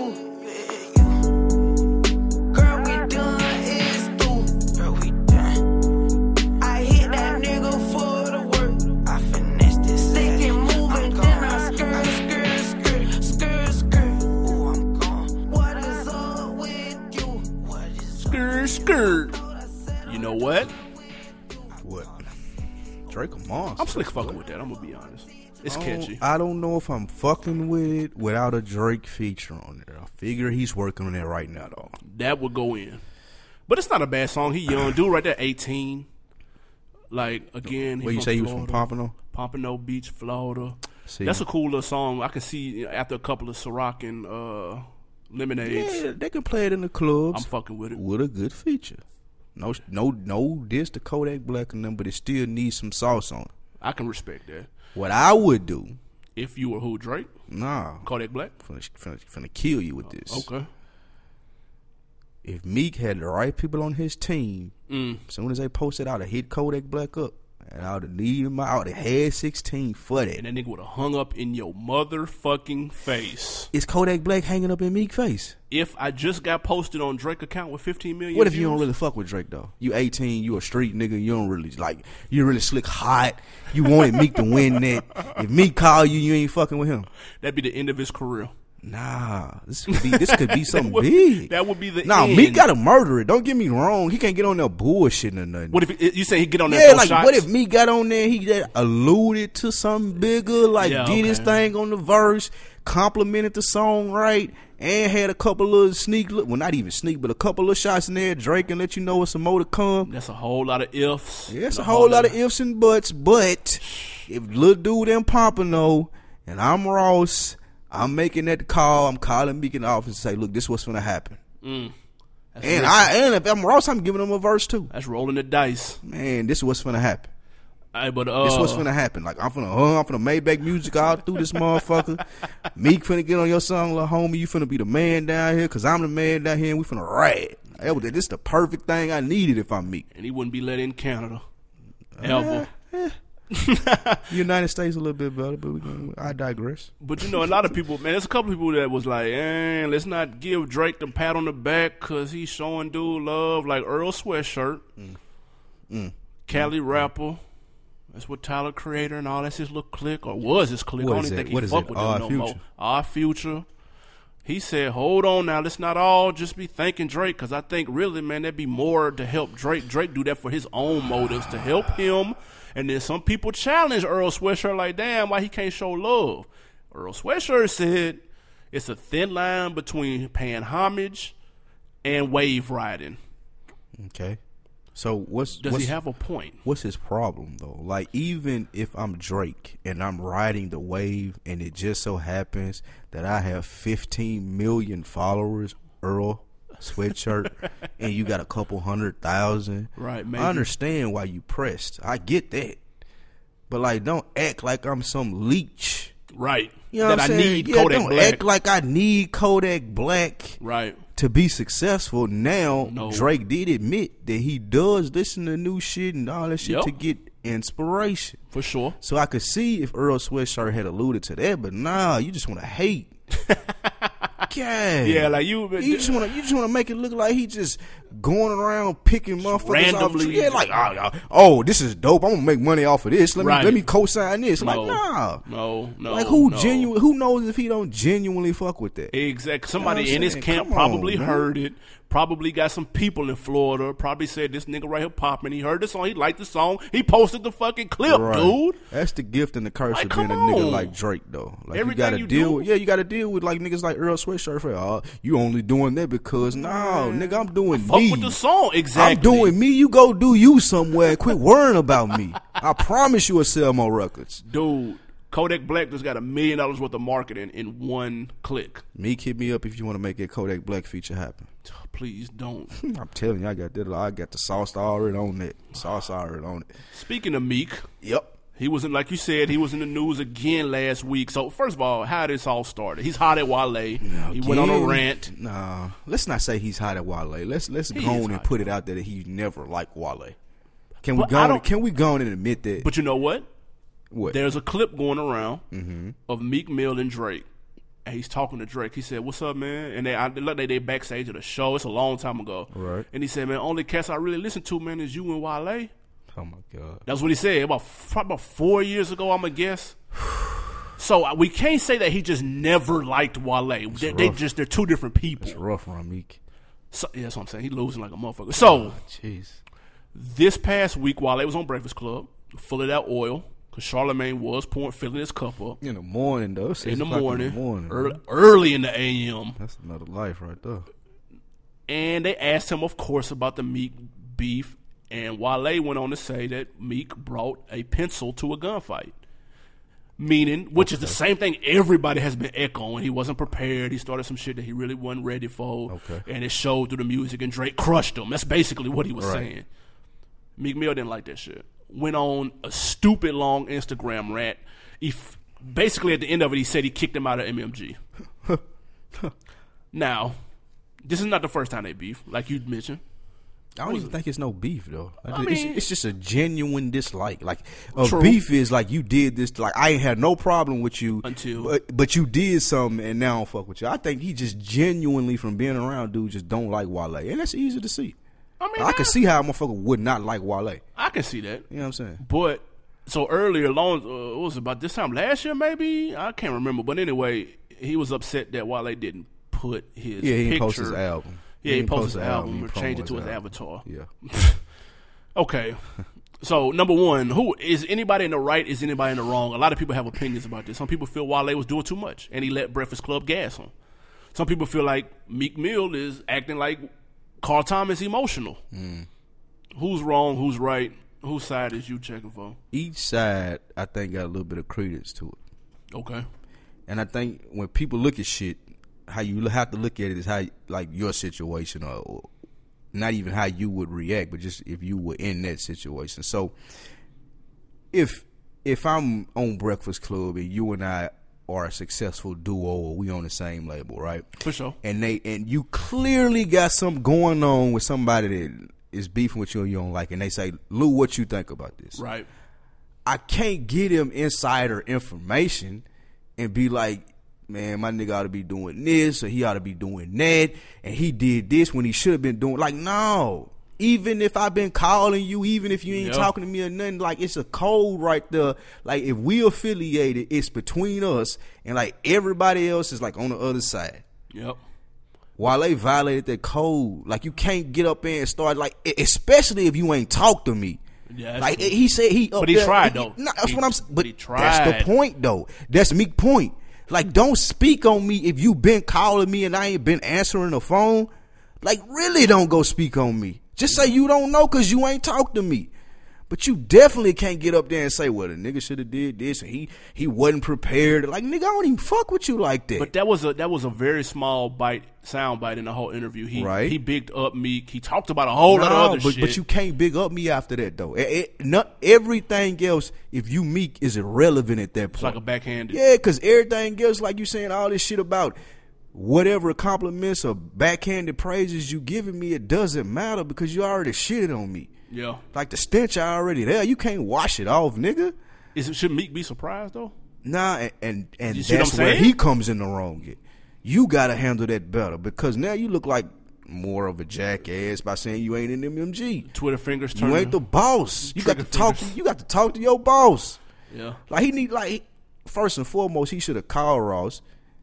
Girl, we done, it's through. Girl, we done. I hit that nigga for the work. I finesse this. They can move and then I skirt, skirt, skirt, skirt, skirt. Ooh, I'm gone. What is up with you? What is Skirt, skirt. You know what? What? Drake a monster. I'm slick fucking with that. I'm gonna be honest. It's I catchy. don't, I don't know if I'm fucking with it without a Drake feature on there. I figure he's working on it right now, though. That would go in. But it's not a bad song. He young. Dude right there, eighteen. Like, again, he Where you from say he was Florida. from Pompano? Pompano Beach, Florida. See, That's a cool little song. I can see you know, after a couple of Ciroc and uh, Lemonades. yeah, they can play it in the clubs I'm fucking with it. with a good feature. No, no, no diss to Kodak Black and them, but it still needs some sauce on it. I can respect that. What I would do, If you were who, Drake? nah, Kodak Black? finna, finna, finna kill you with this. Okay. If Meek had the right people on his team, Mm. as soon as they posted out, to hit Kodak Black up, and I would have needed him out. I would have had sixteen for that. And that nigga would have hung up in your motherfucking face. Is Kodak Black hanging up in Meek face? If I just got posted on Drake account with fifteen million What if views, you don't really fuck with Drake though? You eighteen, you a street nigga, you don't really like, you really slick hot. You wanted Meek to win that. If Meek call you, you ain't fucking with him. that'd be the end of his career. Nah, this could be this could be something would- big. that would be the nah, end. Meek gotta murder it. Don't get me wrong. He can't get on there bullshitting or nothing. What if it, you say he get on that Yeah, throw like shots? what if Meek got on there? He that alluded to something bigger, like Yeah, did his okay. thing on the verse, complimented the song right, and had a couple of sneak, well, not even sneak, but a couple of shots in there. Drake and let you know it's some more to come. That's a whole lot of ifs. Yeah, it's a and whole lot of ifs and buts. But if little dude in Pompano and I'm Ross, I'm making that call. I'm calling Meek in the office and say, look, this is what's gonna happen. Mm. That's And risky. I and if I'm Ross, I'm giving him a verse too. That's rolling the dice. Man, this is what's gonna happen. Hey, but uh, This what's finna happen. Like I'm finna, uh, I'm finna Maybach music all through this motherfucker. Meek finna get on your song, little homie. You finna be the man down here, cause I'm the man down here, and we finna ride. That was- This is the perfect thing I needed if I'm Meek. and he wouldn't be let in Canada ever. United States a little bit better, but we can, I digress. But you know, a lot of people, man, there's a couple people that was like, eh, let's not give Drake the pat on the back because he's showing dude love, like Earl Sweatshirt, Mm. Mm. Cali Rapper. That's what Tyler Creator and all that's his little clique, or was his clique. What I don't is even that? think he What is fuck it? with Our them no more. Future? Our Future. He said, hold on now, let's not all just be thanking Drake, because I think really, man, there'd be more to help Drake. Drake do that for his own motives, to help him. And then some people challenge Earl Sweatshirt like, damn, why he can't show love? Earl Sweatshirt said it's a thin line between paying homage and wave riding. Okay. So what's Does what's, he have a point? what's his problem though? Like even if I'm Drake and I'm riding the wave, and it just so happens that I have fifteen million followers, Earl Sweatshirt, and you got a couple hundred thousand. Right, maybe. I understand why you pressed. I get that, but like, don't act like I'm some leech. Right. You know that what I'm I saying? need Yeah, Kodak don't Black. act like I need Kodak Black Right. to be successful. Now No. Drake did admit that he does listen to new shit and all that shit Yep. to get inspiration. For sure. So I could see if Earl Sweatshirt had alluded to that, but nah, you just want to hate. God. Yeah, like you. You just want to, you just want to make it look like he just going around picking motherfuckers randomly. off. Yeah, like oh, oh, this is dope. I'm gonna make money off of this. Let Right. me let me co-sign this. No, Like nah, no, no. like who no. genuine? Who knows if he don't genuinely fuck with that? Exactly. Somebody You know what I'm in his saying? camp Come probably on, man. heard it. Probably got some people in Florida. Probably said this nigga right here popping. He heard the song. He liked the song. He posted the fucking clip, Right. dude. That's the gift and the curse Like, of being a come nigga on. like Drake, though. Like Everything you gotta you deal do- with, yeah, you gotta deal with like niggas like Earl Sweatshirt. For oh, you only doing that because no, nigga, I'm doing Fuck me. with the song. Exactly. I'm doing me. You go do you somewhere. Quit worrying about me. I promise you, will sell more records. Dude, Kodak Black just got a million dollars worth of marketing in one click. Meek, hit me up if you want to make that Kodak Black feature happen. Please don't. I'm telling you, I got that. I got the sauce already on it. Sauce already on it. Speaking of Meek, Yep. he was in, like you said, he was in the news again last week. So first of all, how this all started? He's hot at Wale. He went on a Again, rant. Nah, let's not say he's hot at Wale. Let's let's He go is on and hot. put it out there that he never liked Wale. Can we But go? I On, don't- can we go on and admit that? But you know what? What? There's a clip going around Mm-hmm. of Meek Mill and Drake. And he's talking to Drake. He said, "What's up, man?" And they, I, look, they they backstage at a show. It's a long time ago. Right. And he said, "Man, only cats I really listen to, man, is you and Wale." Oh my God. That's what he said about probably about four years ago, I'm gonna guess. So uh, we can't say that he just never liked Wale. They, they rough. just they're two different people. It's rough on Meek. So, yeah, that's what I'm saying. He losing like a motherfucker. So Jeez. this past week, Wale was on Breakfast Club, full of that oil, because Charlamagne was pouring, filling his cup up In the morning though. Six in the o'clock morning, In the morning. early, early in the A M. That's another life right there. And they asked him, of course, about the Meek beef. And Wale went on to say that Meek brought a pencil to a gunfight. Meaning, which is the same thing everybody has been echoing. He wasn't prepared. He started some shit that he really wasn't ready for. Okay. And it showed through the music, and Drake crushed him. That's basically what he was Right. saying. Meek Mill didn't like that shit. Went on a stupid long Instagram rant. He f- basically, at the end of it, he said he kicked him out of M M G. Now, this is not the first time they beef, like you mentioned. I don't even think it's no beef though. I I just- mean- it's, it's just a genuine dislike. Like a True. beef is like you did this. Like I ain't had no problem with you Until- but, but you did something and now I don't fuck with you. I think he just genuinely from being around dude just don't like Wale, and that's easy to see. I mean, I can see how a motherfucker would not like Wale. I can see that. You know what I'm saying? But so earlier, long uh, what was it, about this time last year? Maybe I can't remember. But anyway, he was upset that Wale didn't put his Yeah, he picture. didn't post his album. Yeah, he, didn't posted post his the album He or promoted changed it to his album. avatar. Yeah. Okay. So number one, who is anybody in the right? Is anybody in the wrong? A lot of people have opinions about this. Some people feel Wale was doing too much and he let Breakfast Club gas him. Some people feel like Meek Mill is acting like Carl Thomas emotional. Mm. Who's wrong? Who's right? Whose side is you checking for? Each side, I think, got a little bit of credence to it. Okay. And I think when people look at shit, how you have to look at it is how, like, your situation, or, or not even how you would react, but just if you were in that situation. So, if if I'm on Breakfast Club and you and I are a successful duo, or we on the same label, right? For sure. And they and you clearly got something going on with somebody that is beefing with you and you don't like, and they say, "Lou, what you think about this?" Right. I can't get him insider information and be like, man, my nigga ought to be doing this or he ought to be doing that, and he did this when he should have been doing. Like, no. Even if I've been calling you, even if you ain't Yeah. talking to me or nothing, like, it's a code right there. Like, if we affiliated, it's between us, and like everybody else is like on the other side. Yep. While they violated that code, like, you can't get up there and start, like, e- especially if you ain't talk to me. Yeah, that's Like true. he said, he up But he there- tried, though. Nah, that's He- what I'm. s- But but he that's tried. the point, though. That's Meek's point. Like, don't speak on me if you been calling me and I ain't been answering the phone. Like, really, don't go speak on me. Just say you don't know because you ain't talked to me. But you definitely can't get up there and say, well, the nigga should have did this and he he wasn't prepared. Like, nigga, I don't even fuck with you like that. But that was a that was a very small bite, sound bite in the whole interview. He Right. he bigged up Meek. He talked about a whole lot of No, other but, shit. but you can't big up me after that, though. It, it, not, everything else, if you Meek, is irrelevant at that point. it's like a backhanded. Yeah, because everything else, like you saying all this shit about whatever compliments or backhanded praises you giving me, it doesn't matter because you already shitted on me. Yeah. Like, the stench already there. You can't wash it off, nigga. Is it, should Meek be surprised though? Nah, and and, and You see what that's I'm where saying? he comes in the wrong. Yet. You got to handle that better because now you look like more of a jackass by saying you ain't in M M G. Twitter fingers You turning. ain't the boss. You got to Trigger talk. To, fingers. you got to talk to your boss. Yeah. Like, he need like he- first and foremost, he should have called Ross,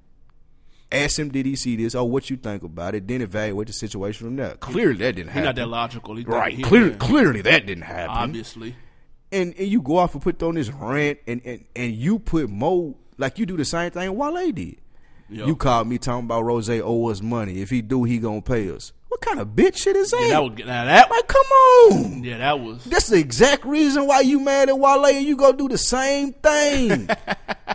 asked him, did he see this? Oh, what you think about it? Then evaluate the situation from there. Clearly, that didn't He's happen. not that logical. He right? He, Clearly, yeah, clearly that didn't happen. obviously. And and you go off and put on this rant, and and and you put more like you do the same thing Wale did. Yeah. You called me talking about Rose owe us money. If he do, he gonna pay us. What kind of bitch shit is that? Yeah, that was now that. Like, come on. Yeah, that was. That's the exact reason why you mad at Wale and you go do the same thing.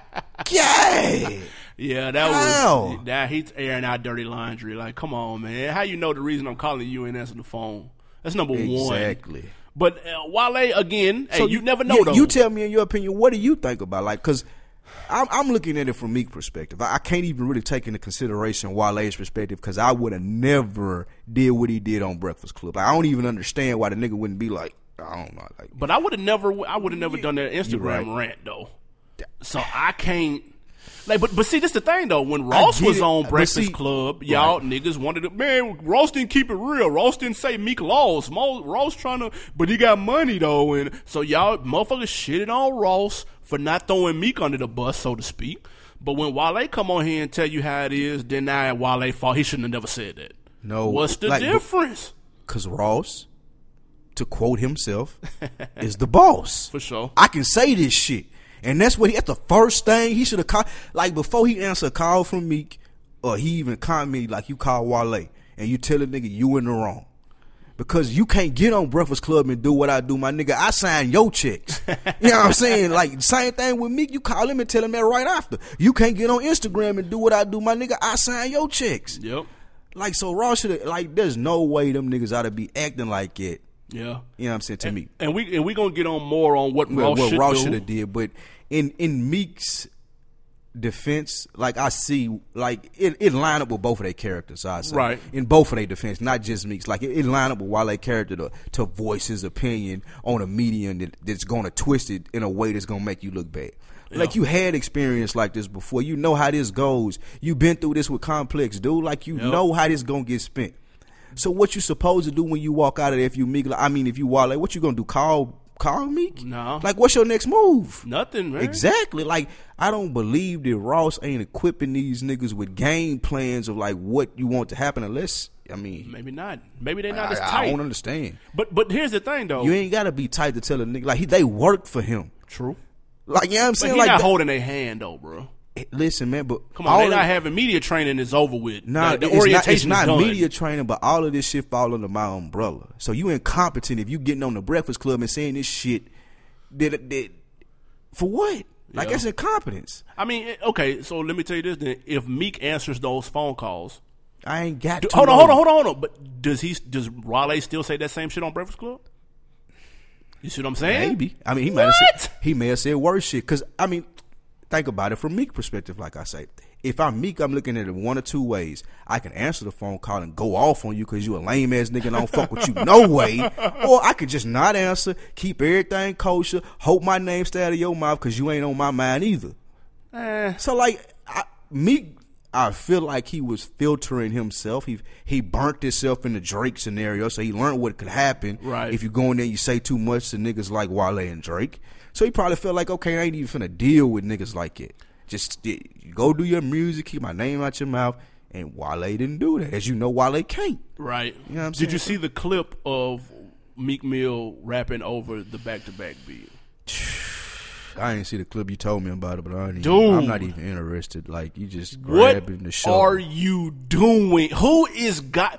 Yeah. Yeah, that How? was that he's airing out dirty laundry. Like, come on, man. How you know the reason I'm calling you and answering the phone? That's number one. Exactly. But uh, Wale, again, hey, So you never know, you, though. You tell me, in your opinion, what do you think about, like, because I'm, I'm looking at it from Meek perspective. I, I can't even really take into consideration Wale's perspective because I would have never did what he did on Breakfast Club. Like, I don't even understand why the nigga wouldn't be like, I don't know. Like, But I would have never, I would have never done that Instagram right. rant, though. So I can't. Like, but but see, this the thing though. When Ross was it, on but Breakfast see- Club, y'all Right. niggas wanted to. Man, Ross didn't keep it real. Ross didn't say Meek lost. Mo, Ross trying to, but he got money though, and so y'all motherfuckers shitted on Ross for not throwing Meek under the bus, so to speak. But when Wale come on here and tell you how it is, then now Wale fault. He shouldn't have never said that. No, What's the like, difference? because Ross, to quote himself, is the boss. For sure. I can say this shit. And that's what he, that's the first thing he should have called. Like, before he answer a call from Meek, or he even commented like you call Wale, and you tell a nigga you in the wrong. Because you can't get on Breakfast Club and do what I do, my nigga. I sign your checks. You know what I'm saying? Like, same thing with Meek. You call him and tell him that right after. You can't get on Instagram and do what I do, my nigga. I sign your checks. Yep. Like, so Ross should have, like, there's no way them niggas ought to be acting like it. Yeah. You know what I'm saying, to me. And we and we gonna get on more on what Well, Ross what should Ross do. should have did, but in in Meek's defense, like I see, like it, it line up with both of their characters. I say, Right. in both of their defense, not just Meek's. Like it, it line up with Wale's character to to voice his opinion on a medium that, that's going to twist it in a way that's going to make you look bad. Yeah. Like you had experience like this before. You know how this goes. You've been through this with Complex, dude. Like you Yep. know how this gonna get spent. So what you supposed to do when you walk out of there if you Meek? I mean, if you Wale, what you gonna do? Call call Meek? No. Like, what's your next move? Nothing, man. Exactly. Like, I don't believe that Ross ain't equipping these niggas with game plans of like what you want to happen unless, I mean, Maybe not. Maybe they're not I, as I tight. don't understand. But but here's the thing though. You ain't gotta be tight to tell a nigga like he they work for him. True. Like, you know what I'm But saying? he Like, not that- holding their hand though, bro. listen, man, but Come on, all they of- not having media training is over with. Nah, the, the it's not, orientation it's not is done. media training, but all of this shit fall under my umbrella. So you incompetent if you getting on the Breakfast Club and saying this shit. That, that for what? Like, Yeah. that's incompetence. I mean, it- okay, so let me tell you this then. If Meek answers those phone calls, I ain't got do, to. hold on, know. hold on, hold on, hold on. But does he does Wale still say that same shit on Breakfast Club? You see what I'm saying? Maybe. I mean, he might have What? said he may have said worse shit. Because I mean, think about it from Meek perspective. Like I say, if I'm Meek, I'm looking at it one or two ways. I can answer the phone call and go off on you because you a lame ass nigga and I don't fuck with you no way. Or I could just not answer, keep everything kosher, hope my name stay out of your mouth because you ain't on my mind either. Eh, So like I, Meek, I feel like he was filtering himself. He he burnt himself in the Drake scenario, so he learned what could happen Right. if you go in there and you say too much to niggas like Wale and Drake. So he probably felt like, okay, I ain't even finna deal with niggas like it. Just eh, go do your music, keep my name out your mouth. And Wale didn't do that. As you know, Wale can't. right. You know what I'm Did you saying? see the clip of Meek Mill rapping over the back-to-back beat? I didn't see the clip you told me about it, but I ain't Dude. even, I'm not even interested. Like, you just What grabbing the show. are you doing? Who is got?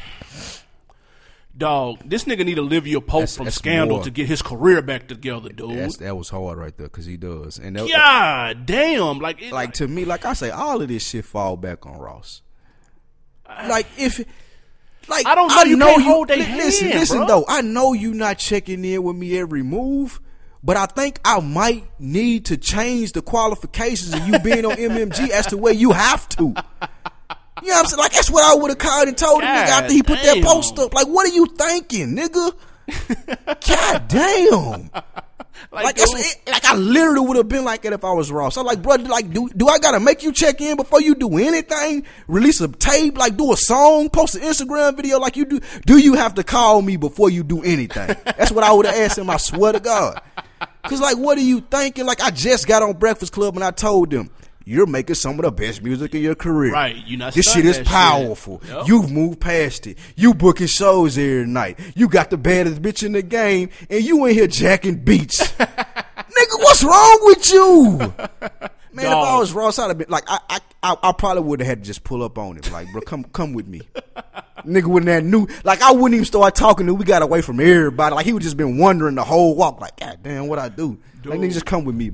Dog, this nigga need Olivia Pope That's- from that's Scandal more. to get his career back together, dude. That's, that was hard right there because he does. And that, God damn, like, it, like to me, like I say, all of this shit fall back on Ross. Like if, like I don't know you can't hold they li- Listen, hand, listen bro. though. I know you not checking in with me every move, but I think I might need to change the qualifications of you being on M M G as to where you have to. You know what I'm saying? Like that's what I would have called and told the nigga God after he put damn. that post up. Like, what are you thinking, nigga? God damn. like, Like, that's, dude, it, like I literally would have been like that if I was Ross. I'm like, brother, like, do do I gotta make you check in before you do anything? Release a tape, like, do a song, post an Instagram video, like you do. Do you have to call me before you do anything? That's what I would have asked him. I swear to God. Cause like, what are you thinking? Like, I just got on Breakfast Club and I told them, you're making some of the best music in your career. Right, you not This stunned shit is that shit. powerful. Yep. You've moved past it. You booking shows every night. You got the baddest bitch in the game, and you in here jacking beats. Nigga, what's wrong with you? Man, if I Dog. was Ross, I'd have been like, I, I, I, I probably would have had to just pull up on him. Like, bro, come, come with me. Nigga wouldn't have knew. Like, I wouldn't even start talking to. We got away from everybody. Like, he would just been wondering the whole walk. Like, God damn, what I do? Like, Dude. nigga, just come with me, bro.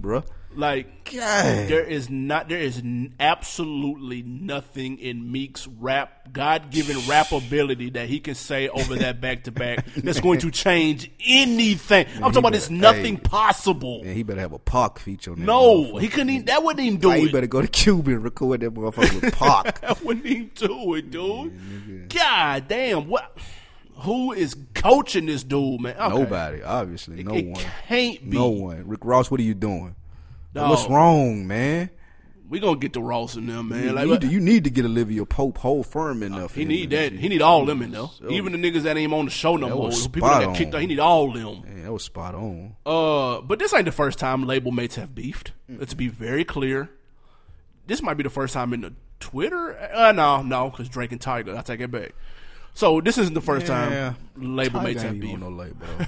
Like, God. there is not, there is n- absolutely nothing in Meek's rap, God-given rap ability that he can say over that back-to-back that's going to change anything. I'm talking about better- it's nothing hey. possible. Man, he better have a Pac feature on that. No, motherfucker. he couldn't even, that wouldn't even do Nah, he it. better go to Cuba and record that motherfucker with Pac. That wouldn't even do it, dude. God damn, what? Who is coaching this dude, man? Okay. Nobody, obviously, no it one. can't be. No one. Rick Ross, what are you doing? Dog. What's wrong, man? We gonna get the Ross in them, man. You, Like, need to, you need to get Olivia Pope whole firm enough. he in need there. that. He need all them in there. So- Even the niggas that ain't even on the show no That more. was People that spot got kicked on. out. He need all them. Man, that was spot on. Uh, but this ain't the first time label mates have beefed. Let's be very clear. This might be the first time in the Twitter. Uh, no, no, because Drake and Tiger. I take it back. So this isn't the first Yeah. time label Tiger mates have ain't even beefed. on no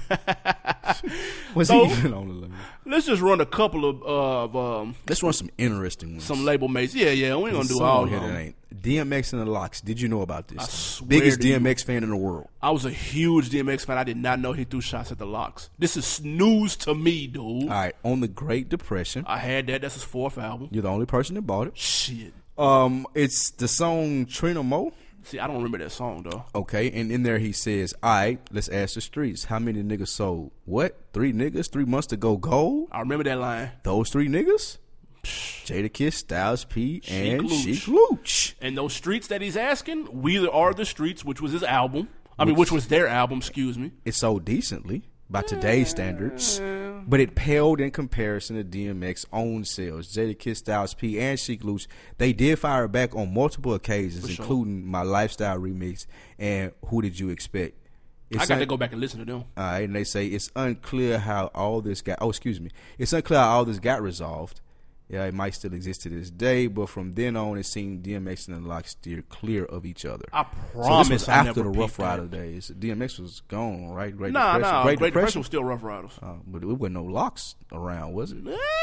label. Was So- he even on the label? Let's just run a couple of of um, Let's run some interesting ones. some label mates. Yeah, yeah, we ain't gonna do Some all of here that them. ain't. D M X and the Locks. Did you know about this? I swear Biggest to you. D M X fan in the world. I was a huge D M X fan. I did not know he threw shots at the Locks. This is news to me, dude. All right, on the Great Depression. I had that. That's his fourth album. You're the only person that bought it. Shit. Um, it's the song Trina Mo. See, I don't remember that song though. Okay, and in there he says, "All right, let's ask the streets. How many niggas sold? What? Three niggas? Three months to go gold? I remember that line. Those three niggas? Jadakiss, Styles P, and Luch. Sheik Luch. And those streets that he's asking, we are the streets, which was his album. I mean, which was their album. Excuse me. It sold decently by today's standards, but it paled in comparison to D M X's own sales. Jadakiss, Styles P, and Sheik Luch, they did fire back on multiple occasions, For sure. including My Lifestyle remix and Who Did You Expect? It's I got un- to go back and listen to them. All right, and they say it's unclear how all this got. Oh, excuse me. It's unclear how all this got resolved. Yeah, it might still exist to this day, but from then on, it seemed D M X and the Locks steered clear of each other. I So promise. this was I after never the Rough peeped that. Rider days. D M X was gone, right? Great Nah, Depression. nah. Great, Great Depression Depression. was still Rough Riders. Uh, but it wasn't no Locks around, was it?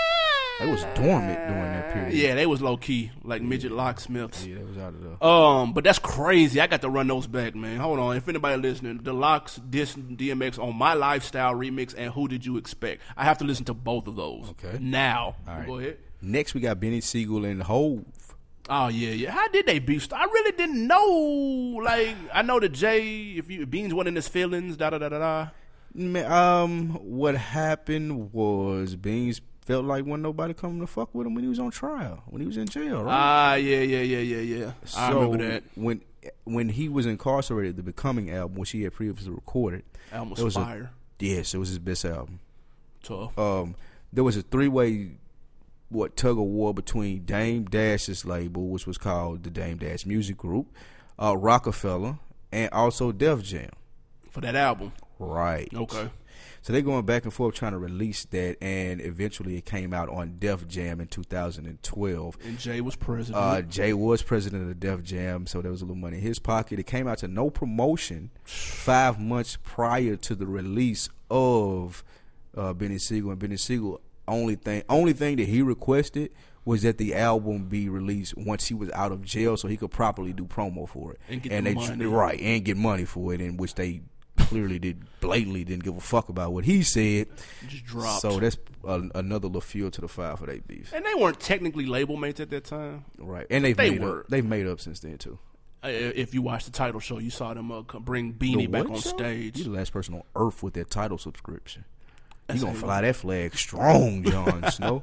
They was dormant during that period. Yeah, they was low key, like midget locksmiths. Yeah, they was out of the. Um, but that's crazy. I got to run those back, man. Hold on. If anybody listening, the Locks dissed D M X on My Lifestyle remix and Who Did You Expect? I have to listen to both of those. Okay. Now. All right. Go ahead. Next, we got Benny Siegel and Hove. Oh yeah, yeah. How did they beef? I really didn't know. Like, I know that Jay, if you Beans wasn't in his feelings, da da da da da. Man, um, what happened was Beans felt like wasn't nobody coming to fuck with him when he was on trial, when he was in jail, right? Ah, yeah, yeah, yeah, yeah, yeah. I So, remember that. when when he was incarcerated, the Becoming album, which he had previously recorded, Album was it was a- fire. yes, it was his best album. Tough. Um, there was a three way what tug of war between Dame Dash's label, which was called the Dame Dash Music Group, uh, Rockefeller, and also Def Jam. For that album. Right. Okay. So they're going back and forth trying to release that, and eventually it came out on Def Jam in two thousand twelve. And Jay was president. Uh, Jay was president of Def Jam, so there was a little money in his pocket. It came out to no promotion five months prior to the release of uh, Benny Siegel, and Benny Siegel only thing only thing that he requested was that the album be released once he was out of jail, so he could properly do promo for it, And get and the they money. right and get money for it, in which they clearly did blatantly didn't give a fuck about what he said. Just dropped. So that's uh, another little fuel to the fire for their beef, and they weren't technically label mates at that time. right? And they've They made were. up. They've made up since then too. Uh, If you watched the title show, you saw them uh, come- bring Beanie The back what on show? stage. You the last person on earth with that title subscription. That's You gonna how you fly that flag strong, Jon Snow.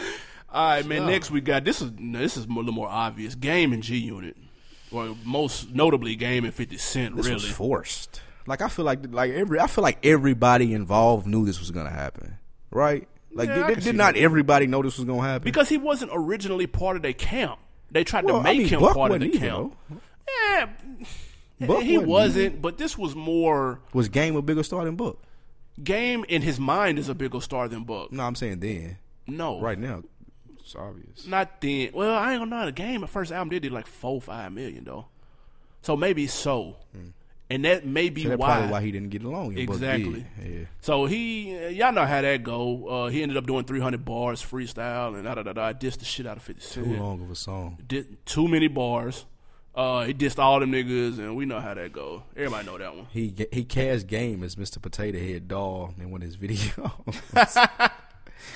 All right, man. Next we got this is this is a little more obvious. Game and G Unit, or most notably Game and fifty Cent. This really, was forced. Like I feel like like every I feel like everybody involved knew this was gonna happen, right? Like Yeah, I did, can see did not that. everybody know this was gonna happen? because he wasn't originally part of their camp. They tried Well, to I make mean, him Buck part of the wasn't either, camp. Yeah, Buck he wasn't wasn't. But this was more was Game a bigger star than Buck? Game in his mind is a bigger star than Buck. No, I'm saying then. No, Right now, it's obvious. Not then. Well, I ain't gonna know. The Game, the first album, they did like four, five million though. So maybe so, and that may be So that's why. probably why he didn't get along. with Buck Exactly. did. Yeah. So he, uh, y'all know how that go. Uh, he ended up doing three hundred bars freestyle and da da da da. Dissed the shit out of fifty Too Cent. long of a song. Did too many bars. Uh, he dissed all them niggas, and we know how that go. Everybody know that one. He he cast Game as Mister Potato Head Doll in one of his videos.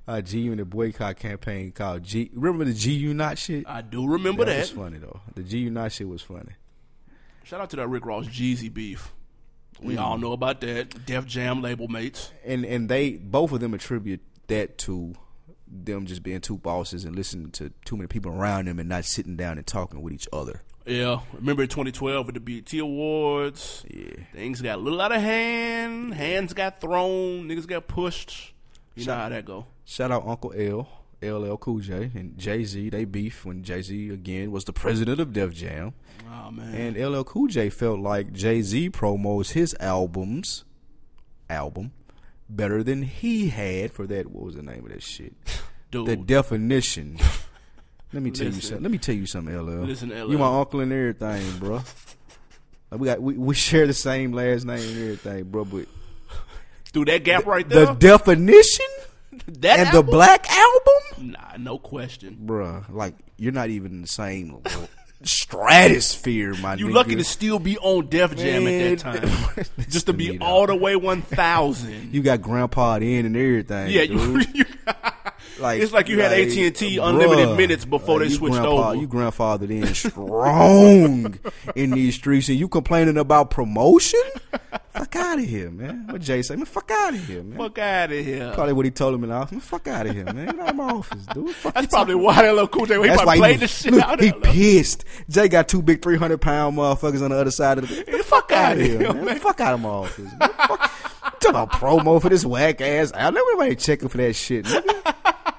a G Unit boycott campaign called G. Remember the G Unit shit? I do remember that. That was funny though. The G Unite shit was funny. Shout out to that Rick Ross Jeezy beef. We mm. all know about that. Def Jam label mates. And and they both of them attribute that to them just being two bosses and listening to too many people around them and not sitting down and talking with each other. Yeah, remember in twenty twelve with the B E T Awards. Yeah, things got a little out of hand. Hands got thrown. Niggas got pushed. You shout, know how that go. Shout out Uncle L, L L Cool J, and Jay-Z. They beef when Jay-Z again was the president of Def Jam. Oh man. And L L Cool J felt like Jay-Z promos his albums, album, better than he had for that. What was the name of that shit? Dude. The Definition. Let me tell Listen. you something. Let me tell you something, L L. Listen, L L. You my uncle and everything, bro. Like we got we, we share the same last name and everything, bro. But through that gap the, right there, the Definition that and album? the Black Album, nah, no question, bro. Like you're not even in the same stratosphere, my you nigga. lucky to still be on Def Jam Man, at that time, just to be me, all the way one thousand. You got Grandpa in and everything. Yeah, dude. you. you Like, it's like you had like, A T and T unlimited bruh, minutes before like they you switched grandpa, over. You grandfathered in strong in these streets, and you complaining about promotion? Fuck out of here, man. What Jay say? Man, fuck out of here, man. Fuck out of here. Probably what he told him in the office. Man, fuck out of here, man. Get out of my office, dude. Fuck That's probably why that little Cool J, he That's probably why played he, the shit look, out he of him. pissed. Jay got two big three hundred pound motherfuckers on the other side of the. Get the fuck out of here, man. man. Fuck out of my office. Man. Fuck. Talk about promo for this whack ass. I never anybody checking for that shit, nigga.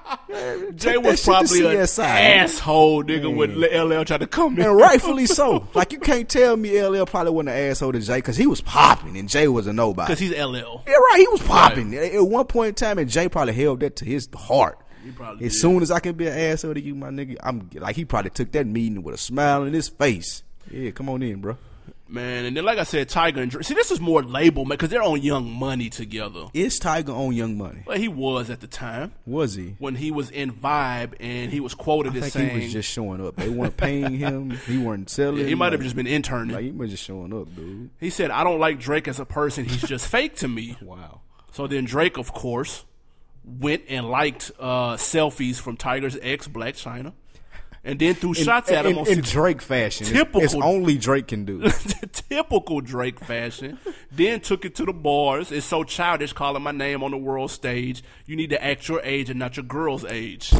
Jay was probably an asshole, nigga, man. when L L tried to come in. And rightfully so. Like, you can't tell me L L probably wasn't an asshole to Jay because he was popping and Jay was a nobody. Because he's L L. Yeah, right. He was popping. Right. At one point in time, and Jay probably held that to his heart. He probably as did. soon as I can be an asshole to you, my nigga, I'm like, he probably took that meeting with a smile on his face. Yeah, come on in, bro. Man, and then like I said, Tiger and Drake. See, this is more label, man, because they're on Young Money together. Is Tiger on Young Money? Well, he was at the time. Was he? When he was in Vibe and he was quoted I as think saying... he was just showing up. They weren't paying him. He weren't selling. Yeah, he might like, have just been interning. Like, he was just showing up, dude. He said, I don't like Drake as a person. He's just fake to me. Wow. So then Drake, of course, went and liked uh, selfies from Tiger's ex, Blac Chyna. And then threw shots in, at him in, on in Drake fashion. Typical, it's, it's only Drake can do. Typical Drake fashion. Then took it to the bars. It's so childish calling my name on the world stage. You need to act your age and not your girl's age.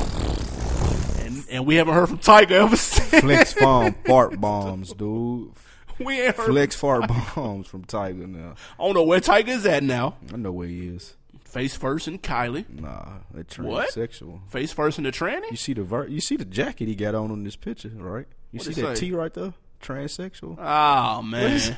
And and we haven't heard from Tiger ever since. Flex farm fart bombs, dude. We ain't heard Flex fart bombs from Tiger now. I don't know where Tiger is at now. I know where he is. Face first and Kylie. Nah, that What? transsexual. Face first in the tranny? You see the ver- you see the jacket he got on in this picture, right? You What'd see it that say? T right there? Transsexual. Oh man. Is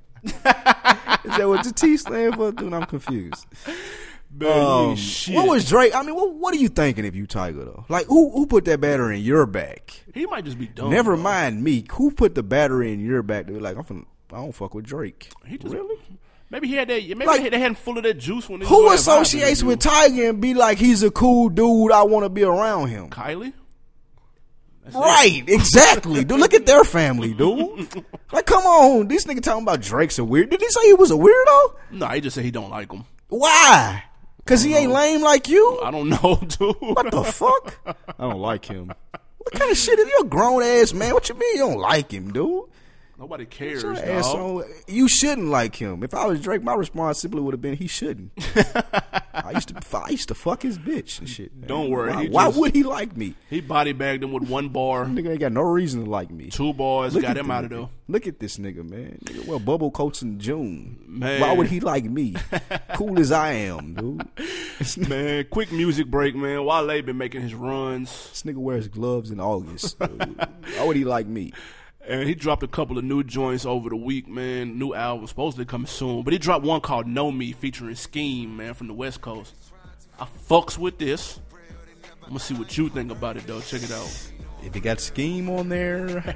that what the T stand for? Dude, I'm confused. Man, Um, you shit. what was Drake? I mean, what, what are you thinking if you Tiger though? Like, who who put that battery in your back? He might just be dumb. Never though. mind me. Who put the battery in your back? To be like, I'm finna, I don't fuck with Drake. He just, Really? Maybe he had that. Maybe Like, they hadn't full of that juice when they Who was doing that Vibe associates interview. with Tiger and be like, he's a cool dude, I want to be around him? Kylie? That's Right, exactly. Dude, look at their family, dude. Like, come on. This nigga talking about Drake's a weird. Did he say he was a weirdo? it. No, he just said he don't like him. Why? Because he ain't lame like you? I don't know, dude. What the fuck? I don't like him. What kind of shit is you a grown ass man? What you mean you don't like him, dude? Nobody cares, Your dog. ass on- you shouldn't like him. If I was Drake, my response simply would have been he shouldn't. I used to I used to fuck his bitch and shit. Man. Don't worry, Why, he why just- would he like me? He body bagged him with one bar, Nigga ain't got no reason to like me. two bars, Look got at him the out of nigga. there. Look at this nigga, man. Nigga, well, bubble coats in June. Man. Why would he like me? Cool as I am, dude. Man, quick music break, man. Wale been making his runs, This nigga wears gloves in August. Dude. Why would he like me? and he dropped a couple of new joints over the week, man. New album supposedly coming soon, but he dropped one called Know Me featuring Scheme, man, from the West Coast. I fucks with this. I'm gonna see what you think about it, though. Check it out. If he got Scheme on there, Every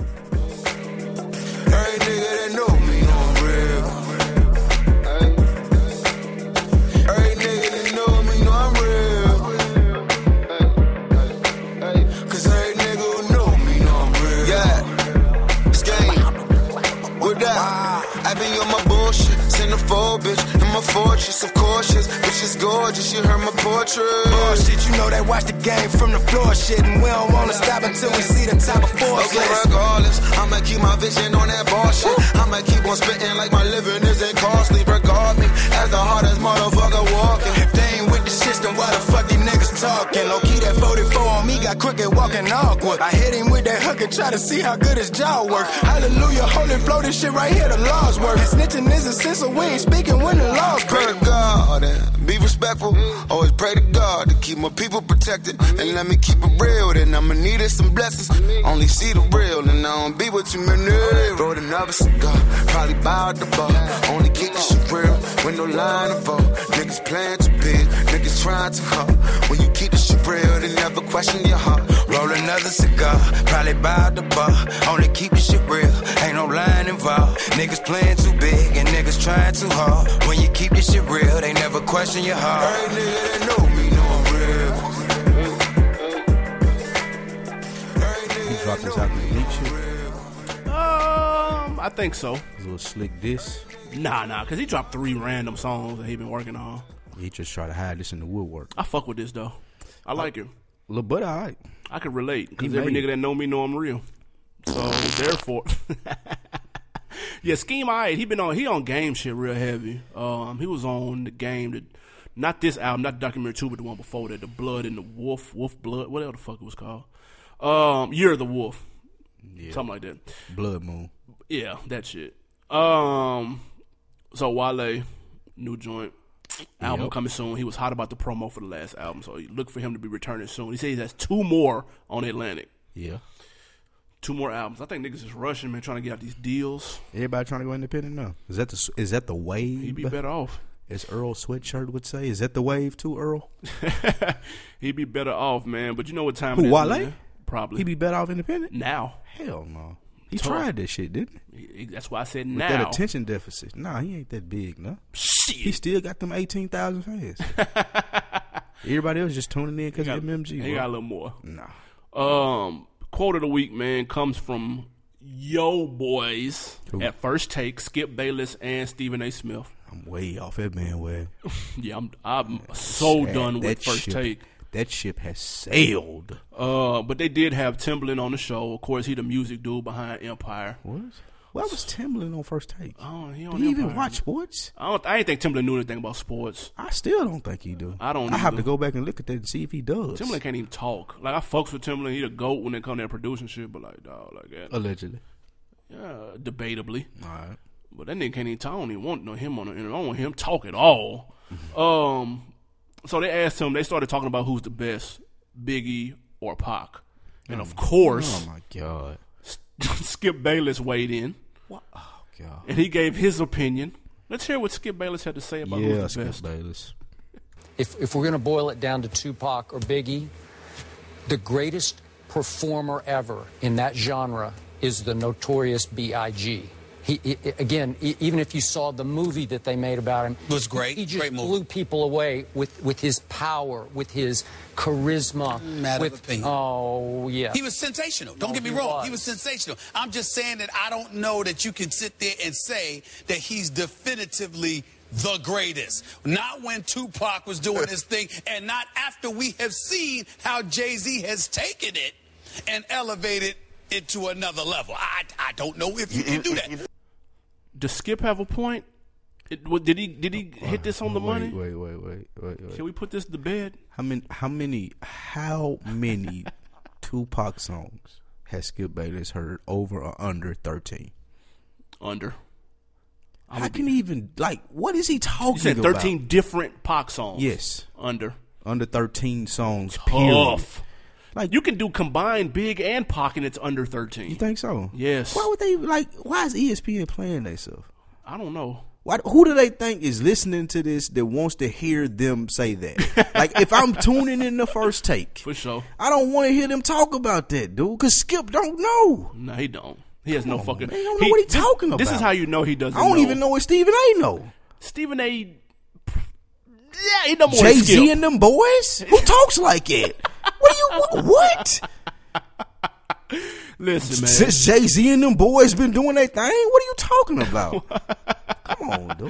nigga that know me know I'm real. Every nigga that know me know I'm real. Cause every nigga who know me know I'm real. Yeah, it's game. What that? I be on my bullshit, xenophobic, in my fortress of cautious. Bitch, she's gorgeous, you heard my portrait. Bullshit, you know they watch the game from the floor shit, and we don't wanna stop until we see the top of Forbes Okay, list. regardless, I'ma keep my vision on that ball shit. I'ma keep on spitting like my living isn't costly. Regard me as the hardest motherfucker walking. If they ain't with the system, why the fuck these niggas talking? Low key, that forty-four on me got crooked walking awkward. I hit him with that hook and try to see how good his jaw work. Hallelujah, holy flow, this shit right here, the laws work. And snitching is a sin, so we ain't speaking when the laws Pray break. to God and be respectful. Always pray to God to keep my people protected. And let me keep it real, then I'ma need it some blessings. Only see the real, and I don't be with too many. Roll another cigar, probably buy out the bar. Only keep the shit real, with no line of vote. Niggas playing too big, niggas trying too hard. When you keep the shit real, they never question your heart. Roll another cigar, probably buy out the bar. Only keep the shit real, ain't no line involved. Niggas playing too big and niggas trying too hard. When you keep your shit real, they never question your heart. Every nigga that know me know I'm real. Every nigga He dropped that this know out me in the know leak I'm shit. real. Um, I think so. His little slick diss. Nah, nah, because he dropped three random songs that he been working on. He just try to hide this in the woodwork. I fuck with this, though. I like it. Little but all right. I can relate, because He every made nigga that know me know I'm real. So, therefore... yeah, Scheme, all right. He been on, he on game shit real heavy. Um, he was on the game, that, not this album, not documentary two, but the one before that, The Blood and the Wolf, Wolf Blood, whatever the fuck it was called. Um, Year of the Wolf. Yeah. Something like that. Blood Moon. Yeah, that shit. Um, so Wale, new joint, album Yep. coming soon. He was hot about the promo for the last album, so you look for him to be returning soon. He says he has two more on Atlantic. Yeah. Two more albums. I think niggas is rushing, man, trying to get out these deals. Everybody trying to go independent now. Is that the is that the wave? He'd be better off. As Earl Sweatshirt would say, is that the wave too, Earl? He'd be better off, man. But you know what time Who, it is, Wale? man? Probably. He be better off independent? now. Hell no. He Tough. tried that shit, didn't he? He- That's why I said With now. that attention deficit. Nah, he ain't that big, no. Shit. He still got them eighteen thousand fans. Everybody else just tuning in because He of got- M M G. He bro. got a little more. Nah. Um, quote of the week, man, comes from Yo Boys Who? at First Take, Skip Bayless and Stephen A. Smith. I'm way off that bandwagon. Yeah, I'm I'm so That- done with that First ship- Take. That ship has sailed. Uh, but they did have Timbaland on the show. Of course, he the music dude behind Empire. What? Why was Timbaland on First Take? Oh, he on Did he even Empire. watch sports? I don't. I ain't think Timbaland knew anything about sports. I still don't think he do. I don't I have either. to go back and look at that and see if he does. Timbaland can't even talk. Like I fucks with Timbaland. He the goat when it come to producing shit. But like dog, like that. Allegedly. Yeah, debatably. All right. But that nigga can't even talk. I don't even want no him on the internet. I don't want him talk at all. um, so they asked him. They started talking about who's the best, Biggie or Pac, and of course, Oh my god. Skip Bayless weighed in What? Oh god. and he gave his opinion. Let's hear what Skip Bayless had to say about Yeah, who's the Skip best. Bayless. If, if we're going to boil it down to Tupac or Biggie, the greatest performer ever in that genre is the notorious B I G He, he again, e- even if you saw the movie that they made about him, It was great. He just Great movie. blew people away with, with his power, with his charisma. Matter of with, opinion. Oh yeah, He was sensational. Don't No, get me he wrong. was. He was sensational. I'm just saying that I don't know that you can sit there and say that he's definitively the greatest. Not when Tupac was doing his thing, and not after we have seen how Jay-Z has taken it and elevated it to another level. I, I don't know if you can do that. Does Skip have a point? It, what, did he did he hit this on the wait, money? Wait, wait, wait, wait, wait. Can we put this to bed? How many? How many? How many Tupac songs has Skip Bayless heard over or under thirteen? Under. How can he even like? What is he talking You said about? thirteen different Pac songs. Yes, Under. under thirteen songs. Period. Tough. Like You can do combined Big and Pac and it's under thirteen. you think so? Yes. Why would they like? Why is E S P N playing that stuff? I don't know. Why, who do they think is listening to this that wants to hear them say that? Like, if I'm tuning in the First Take, For sure. I don't want to hear them talk about that, dude. Because Skip don't know. No, he don't. He has no on, fucking. man. He don't know what he this- talking This is about. how you know he doesn't. I don't even know what Stephen A. know. Stephen A. Yeah, he know more Jay than Z Skip. and them boys. Who talks like it? What do you? What? Listen, man. Since Jay Z and them boys been doing their thing, what are you talking about? Come on, dude.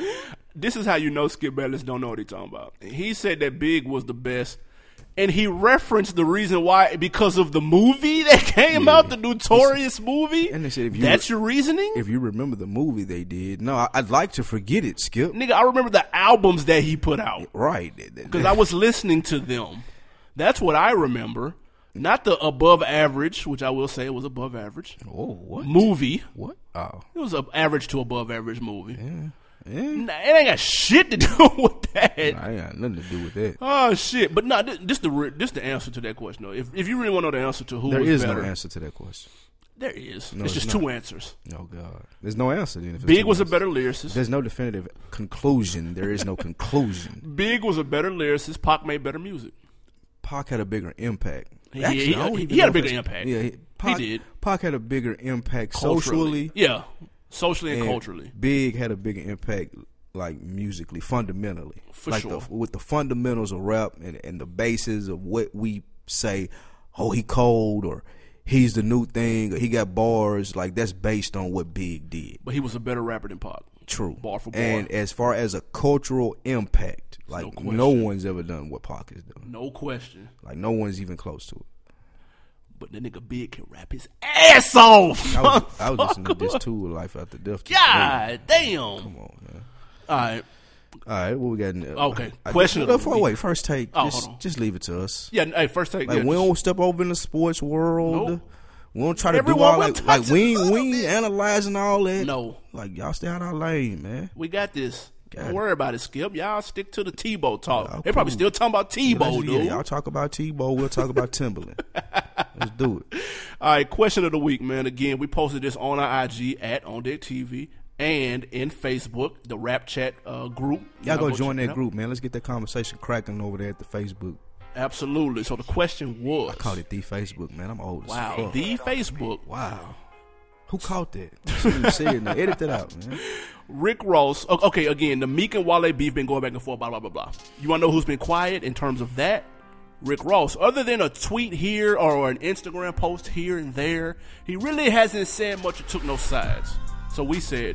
this is how you know Skip Bayless don't know what he's talking about. He said that Big was the best, and he referenced the reason why because of the movie that came Yeah. out, the Notorious movie. And they said if you that's your reasoning? If you remember the movie they did, no, I, I'd like to forget it, Skip. Nigga, I remember the albums that he put out Right. because I was listening to them. That's what I remember. Not the above average, which I will say was above average. Oh, what? Movie. What? Oh. It was an average to above average movie. Yeah. Yeah. Nah, it ain't got shit to do with that. I ain't got nothing to do with that. Oh shit! But no, this, this the re- this the answer to that question though. If if you really want to know the answer to who There was is better, no answer to that question. there is. No, it's it's just not. two answers. Oh, God. There's no answer then. If it's Big two was a answers. better lyricist. There's no definitive conclusion. There is no conclusion. Big was a better lyricist. Pac made better music. Pac had a bigger impact. He- Actually, he- I don't he even had know a if bigger it's- impact. Yeah, he, Pac, did. Pac had a bigger impact Culturally. socially. Yeah, socially and, and culturally. Big had a bigger impact, like musically, fundamentally. For like sure. The, with the fundamentals of rap and, and the basis of what we say, oh, he cold or he's the new thing or he got bars, like that's based on what Big did. But he was a better rapper than Pac. True. Bar for bar. And as far as a cultural impact, like No no, question. one's ever done what Pac is doing. No question. Like no one's even close to it. But the nigga Big can rap his ass off. I was, I was listening to this too, Life After Death. God damn. Come on, man. All right. All right, what we got? In, Okay, I, question I, of the before, week. wait, first take. Oh, just, hold on. just leave it to us. Yeah. Hey, first take. Like yeah, we just- don't step over in the sports world. Nope. We don't try to do Everyone all will like touch like it we a ain't, little we ain't analyzing all that. No. Like y'all stay out our lane, man. We got this. Got Don't it. worry about it, Skip. Y'all stick to the Tebow talk. Y'all They probably cool. still talking about Tebow, Yeah, dude. y'all talk about Tebow. We'll talk about Timberland. Let's do it. All right, question of the week, man. Again, we posted this on our I G at On Deck T V and in Facebook, the Rap Chat uh, group. Y'all go join check it that out. group, man. Let's get that conversation cracking over there at the Facebook. Absolutely. So the question was, I called it the Facebook, man. I'm old wow, as fuck. the Facebook. Wow. Who caught that? Shouldn't say it now. Edit that out, man. Rick Ross. o- Okay, again, the Meek and Wale beef been going back and forth, blah, blah, blah, blah. You want to know who's been quiet in terms of that? Rick Ross. Other than a tweet here or an Instagram post here and there, he really hasn't said much or took no sides. So we said,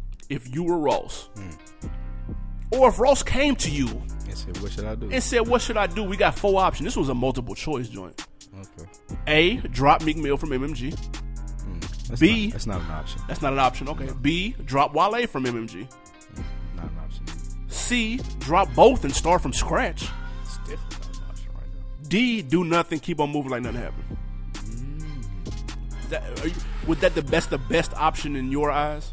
if you were Ross, or if Ross came to you I said, what should I do? and said, what should I do? We got four options. This was a multiple choice joint. Okay. A, drop Meek Mill from M M G. That's B. Not, that's not an option. That's not an option. Okay. B, drop Wale from M M G. Not an option. C, drop both and start from scratch. It's definitely not an option right now. D, do nothing, keep on moving like nothing happened. Is that, are you, would that the best the best option in your eyes?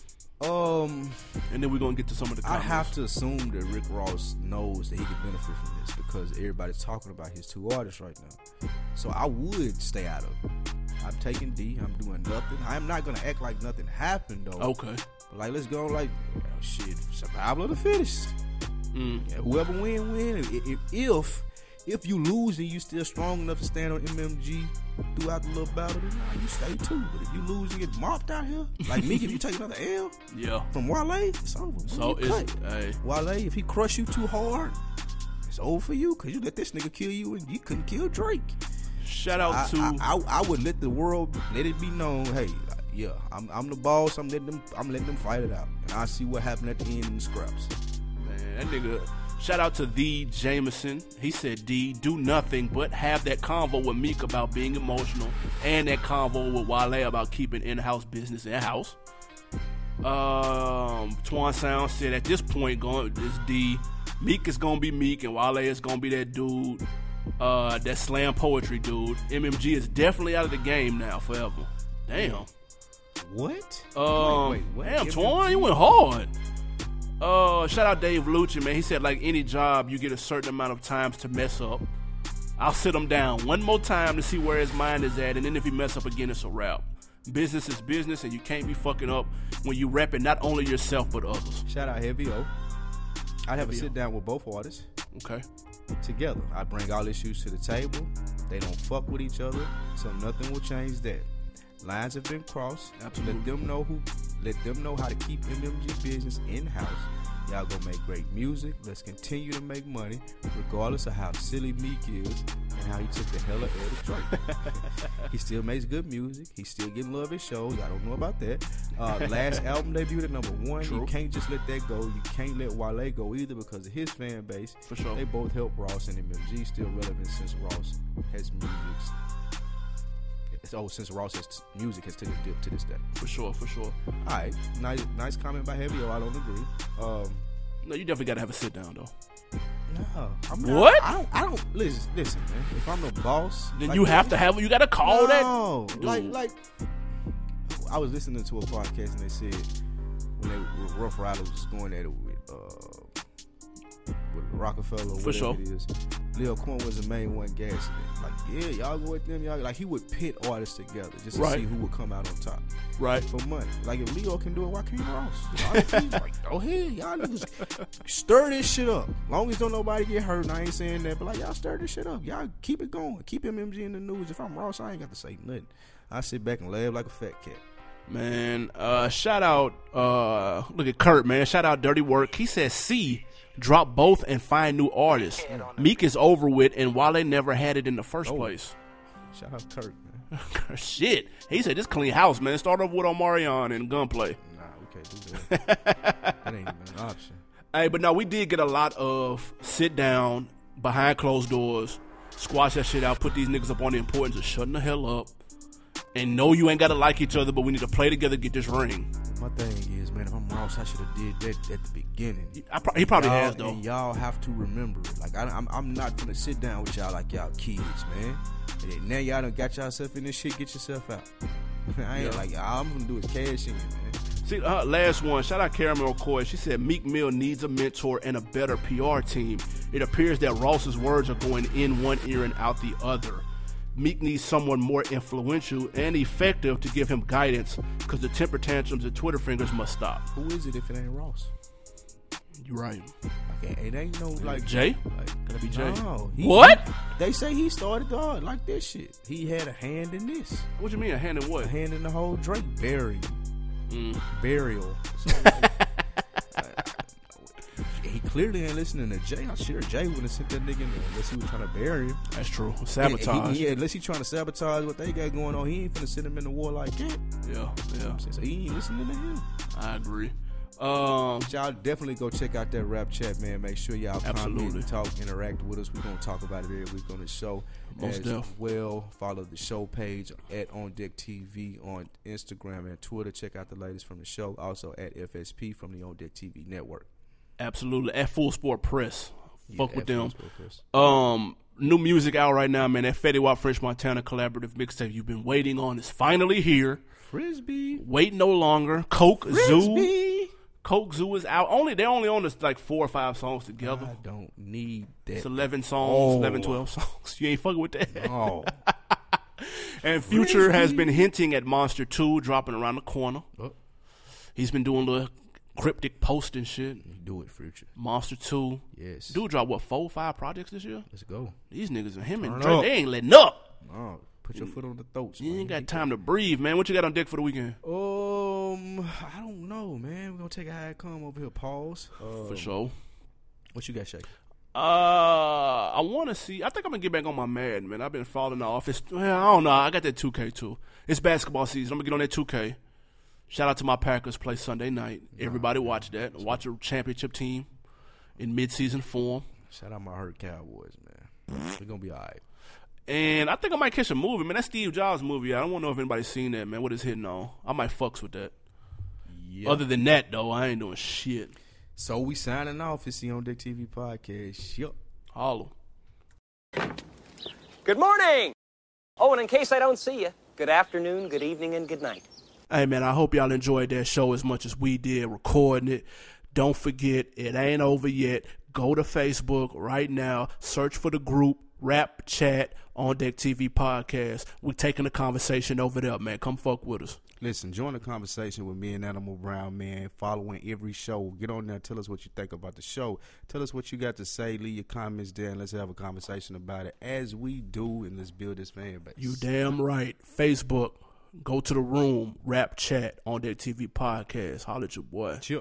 Um, And then we're gonna get to some of the I comments. have to assume that Rick Ross knows that he could benefit from this because everybody's talking about his two artists right now. So I would stay out of it. I'm taking D. I'm doing nothing. I'm not gonna act like nothing happened though. Okay. But like, let's go like, oh, shit, survival of the fittest. Mm. Yeah, whoever win, win. If, if if if you lose and you still strong enough to stand on M M G throughout the little battle, then nah, you stay too. But if you lose and get mopped out here, like me, if you take another L Yeah. from Wale, it's over. So You it's cut. hey, Wale, if he crush you too hard, it's over for you because you let this nigga kill you and you couldn't kill Drake. shout out I, to I, I, I would let the world let it be known. Hey, yeah, I'm I'm the boss. I'm letting them I'm letting them fight it out, and I see what happened at the end in the scraps. man, that nigga. Shout out to the Jameson. He said, D, do nothing but have that convo with Meek about being emotional and that convo with Wale about keeping in-house business in-house. Um, Twan Sound said at this point, going is D, Meek is gonna be Meek and Wale is gonna be that dude, uh, that slam poetry dude. M M G is definitely out of the game now forever. Damn. What? Um, Wait, wait, what? damn, M M G? Twan, you went hard. Uh, shout out Dave Lucci, man. He said, like any job, you get a certain amount of times to mess up. I'll sit him down one more time to see where his mind is at, and then if he mess up again, it's a wrap. Business is business, and you can't be fucking up when you repping not only yourself but others. Shout out Heavy O. I'd have a Heavy O. sit down with both artists Okay. together. I bring all issues to the table. They don't fuck with each other, so nothing will change that. Lines have been crossed. Absolutely. Let them know who. Let them know how to keep M M G business in house. Y'all gonna make great music. Let's continue to make money, regardless of how silly Meek is. and how he took the hell out of Drake. He still makes good music. He's still getting love at shows. I don't know about that. Uh, last album debuted at number one. True. You can't just let that go. You can't let Wale go either because of his fan base. For sure. They both help Ross, and M M G still relevant since Ross has music. Oh, since Ross has music has taken a dip to this day. For sure, for sure. All right, nice, nice comment by Heavy O. I don't agree. Um, No, you definitely got to have a sit down, though. no, I'm not, What? I don't. I don't. Listen, listen, man. If I'm the boss, Then like you this- have to have, you got to call no, that. like, Dude. like. I was listening to a podcast and they said when they when Rough Riders was going at it with uh with Rockefeller or For whatever sure. it is, Lil Quinn was the main one gassing it. Like, yeah, y'all go with them, y'all like he would pit artists together just to Right. see who would come out on top. Right. For money. Like if Leo can do it, why can't Ross? Honestly, like, go ahead, y'all niggas stir this shit up. Long as don't nobody get hurt, and I ain't saying that, but like y'all stir this shit up. Y'all keep it going. Keep M M G in the news. If I'm Ross, I ain't got to say nothing. I sit back and laugh like a fat cat. Man, uh, shout out, uh, look at Kurt, man. Shout out Dirty Work. He says, C, drop both and find new artists. Meek is over with, and while they never had it in the first Oh. place. Shout out Kirk, man. Shit. He said, this clean house, man. Start over with Omarion and Gunplay. Nah, we can't do that. That ain't even an option. Hey, but no, we did get a lot of sit down, behind closed doors, squash that shit out, put these niggas up on the importance of shutting the hell up, and know you ain't got to like each other, but we need to play together, get this ring. My thing is, man, if I'm Ross, I should have did that at the beginning. I pro- he probably y'all, has, though. And y'all have to remember it. Like, I, I'm, I'm not gonna sit down with y'all like y'all kids, man. And now y'all done got yourself in this shit. Get yourself out. I ain't Yeah. like all I'm gonna do is cash in, man. See, uh, last one. Shout out Caramel McCoy. She said Meek Mill needs a mentor and a better P R team. It appears that Ross's words are going in one ear and out the other. Meek needs someone more influential and effective to give him guidance, because the temper tantrums and Twitter fingers must stop. Who is it if it ain't Ross? You right. Like, it ain't no like Jay? Like, Gotta be Jay. No, he- What? They say he started the art like this shit. He had a hand in this, What you mean, a hand in what? a hand in the whole Drake burial, Mm. burial. So, like, he clearly ain't listening to Jay. I'm sure Jay would have sent that nigga in there unless he was trying to bury him. That's true. Sabotage. He, he, unless he trying to sabotage what they got going on, he ain't finna send him in the war like that. Yeah, yeah. So he ain't listening to him. I agree. Um, Y'all definitely go check out that rap chat, man. Make sure y'all Absolutely. comment, talk, interact with us. We're gonna talk about it every week on the show. Most as def. well. Follow the show page at On Deck T V on Instagram and Twitter. Check out the latest from the show. Also at F S P from the On Deck T V network. absolutely. At Full Sport Press. Fuck Yeah, with at them. Full Sport Press. Um, new music out right now, man. That Fetty Wap French Montana collaborative mixtape you've been waiting on is finally here. Frisbee. Wait no longer. Coke Zoo. Frisbee. Coke Zoo is out. Only they're only on this like four or five songs together. I don't need that. It's eleven songs, Oh. eleven, twelve songs. You ain't fucking with that. Oh. And Future has Frisbee. been hinting at Monster two dropping around the corner. Oh. He's been doing little cryptic posts and shit. You do it, Future. Monster two. Yes. Dude dropped, what, four, five projects this year? Let's go. These niggas and him and Turn Drake, up. they ain't letting up. Oh, put your foot on the throats. You man. ain't got time to breathe, man. What you got on deck for the weekend? Um, I don't know, man. We're gonna take a high come over here. Pause. Uh, For sure. What you got, Shake? Uh, I want to see. I think I'm gonna get back on my Madden, man. I've been falling off. It's, well, I don't know. I got that two K too. It's basketball season. I'm gonna get on that two K. Shout out to my Packers. Play Sunday night. Everybody watch that. Watch a championship team in mid-season form. Shout out my hurt Cowboys, man. We're gonna be all right. And I think I might catch a movie, man. That Steve Jobs movie. I don't want to know if anybody's seen that, man. What is hitting on? I might fucks with that. Yeah. Other than that, though, I ain't doing shit. So we signing off. It's the On Deck T V podcast. Yup. Holla. Good morning. Oh, and in case I don't see you, good afternoon, good evening, and good night. Hey, man, I hope y'all enjoyed that show as much as we did recording it. Don't forget, it ain't over yet. Go to Facebook right now. Search for the group, Rap Chat, On Deck T V Podcast. We're taking the conversation over there, man. Come fuck with us. Listen, join the conversation with me and Animal Brown, man. Following every show. Get on there. Tell us what you think about the show. Tell us what you got to say. Leave your comments there, and let's have a conversation about it as we do, and let's build this fan base. You damn right. Facebook, go to the room, Rap Chat, On Deck T V Podcast. Holla at your boy. Chill.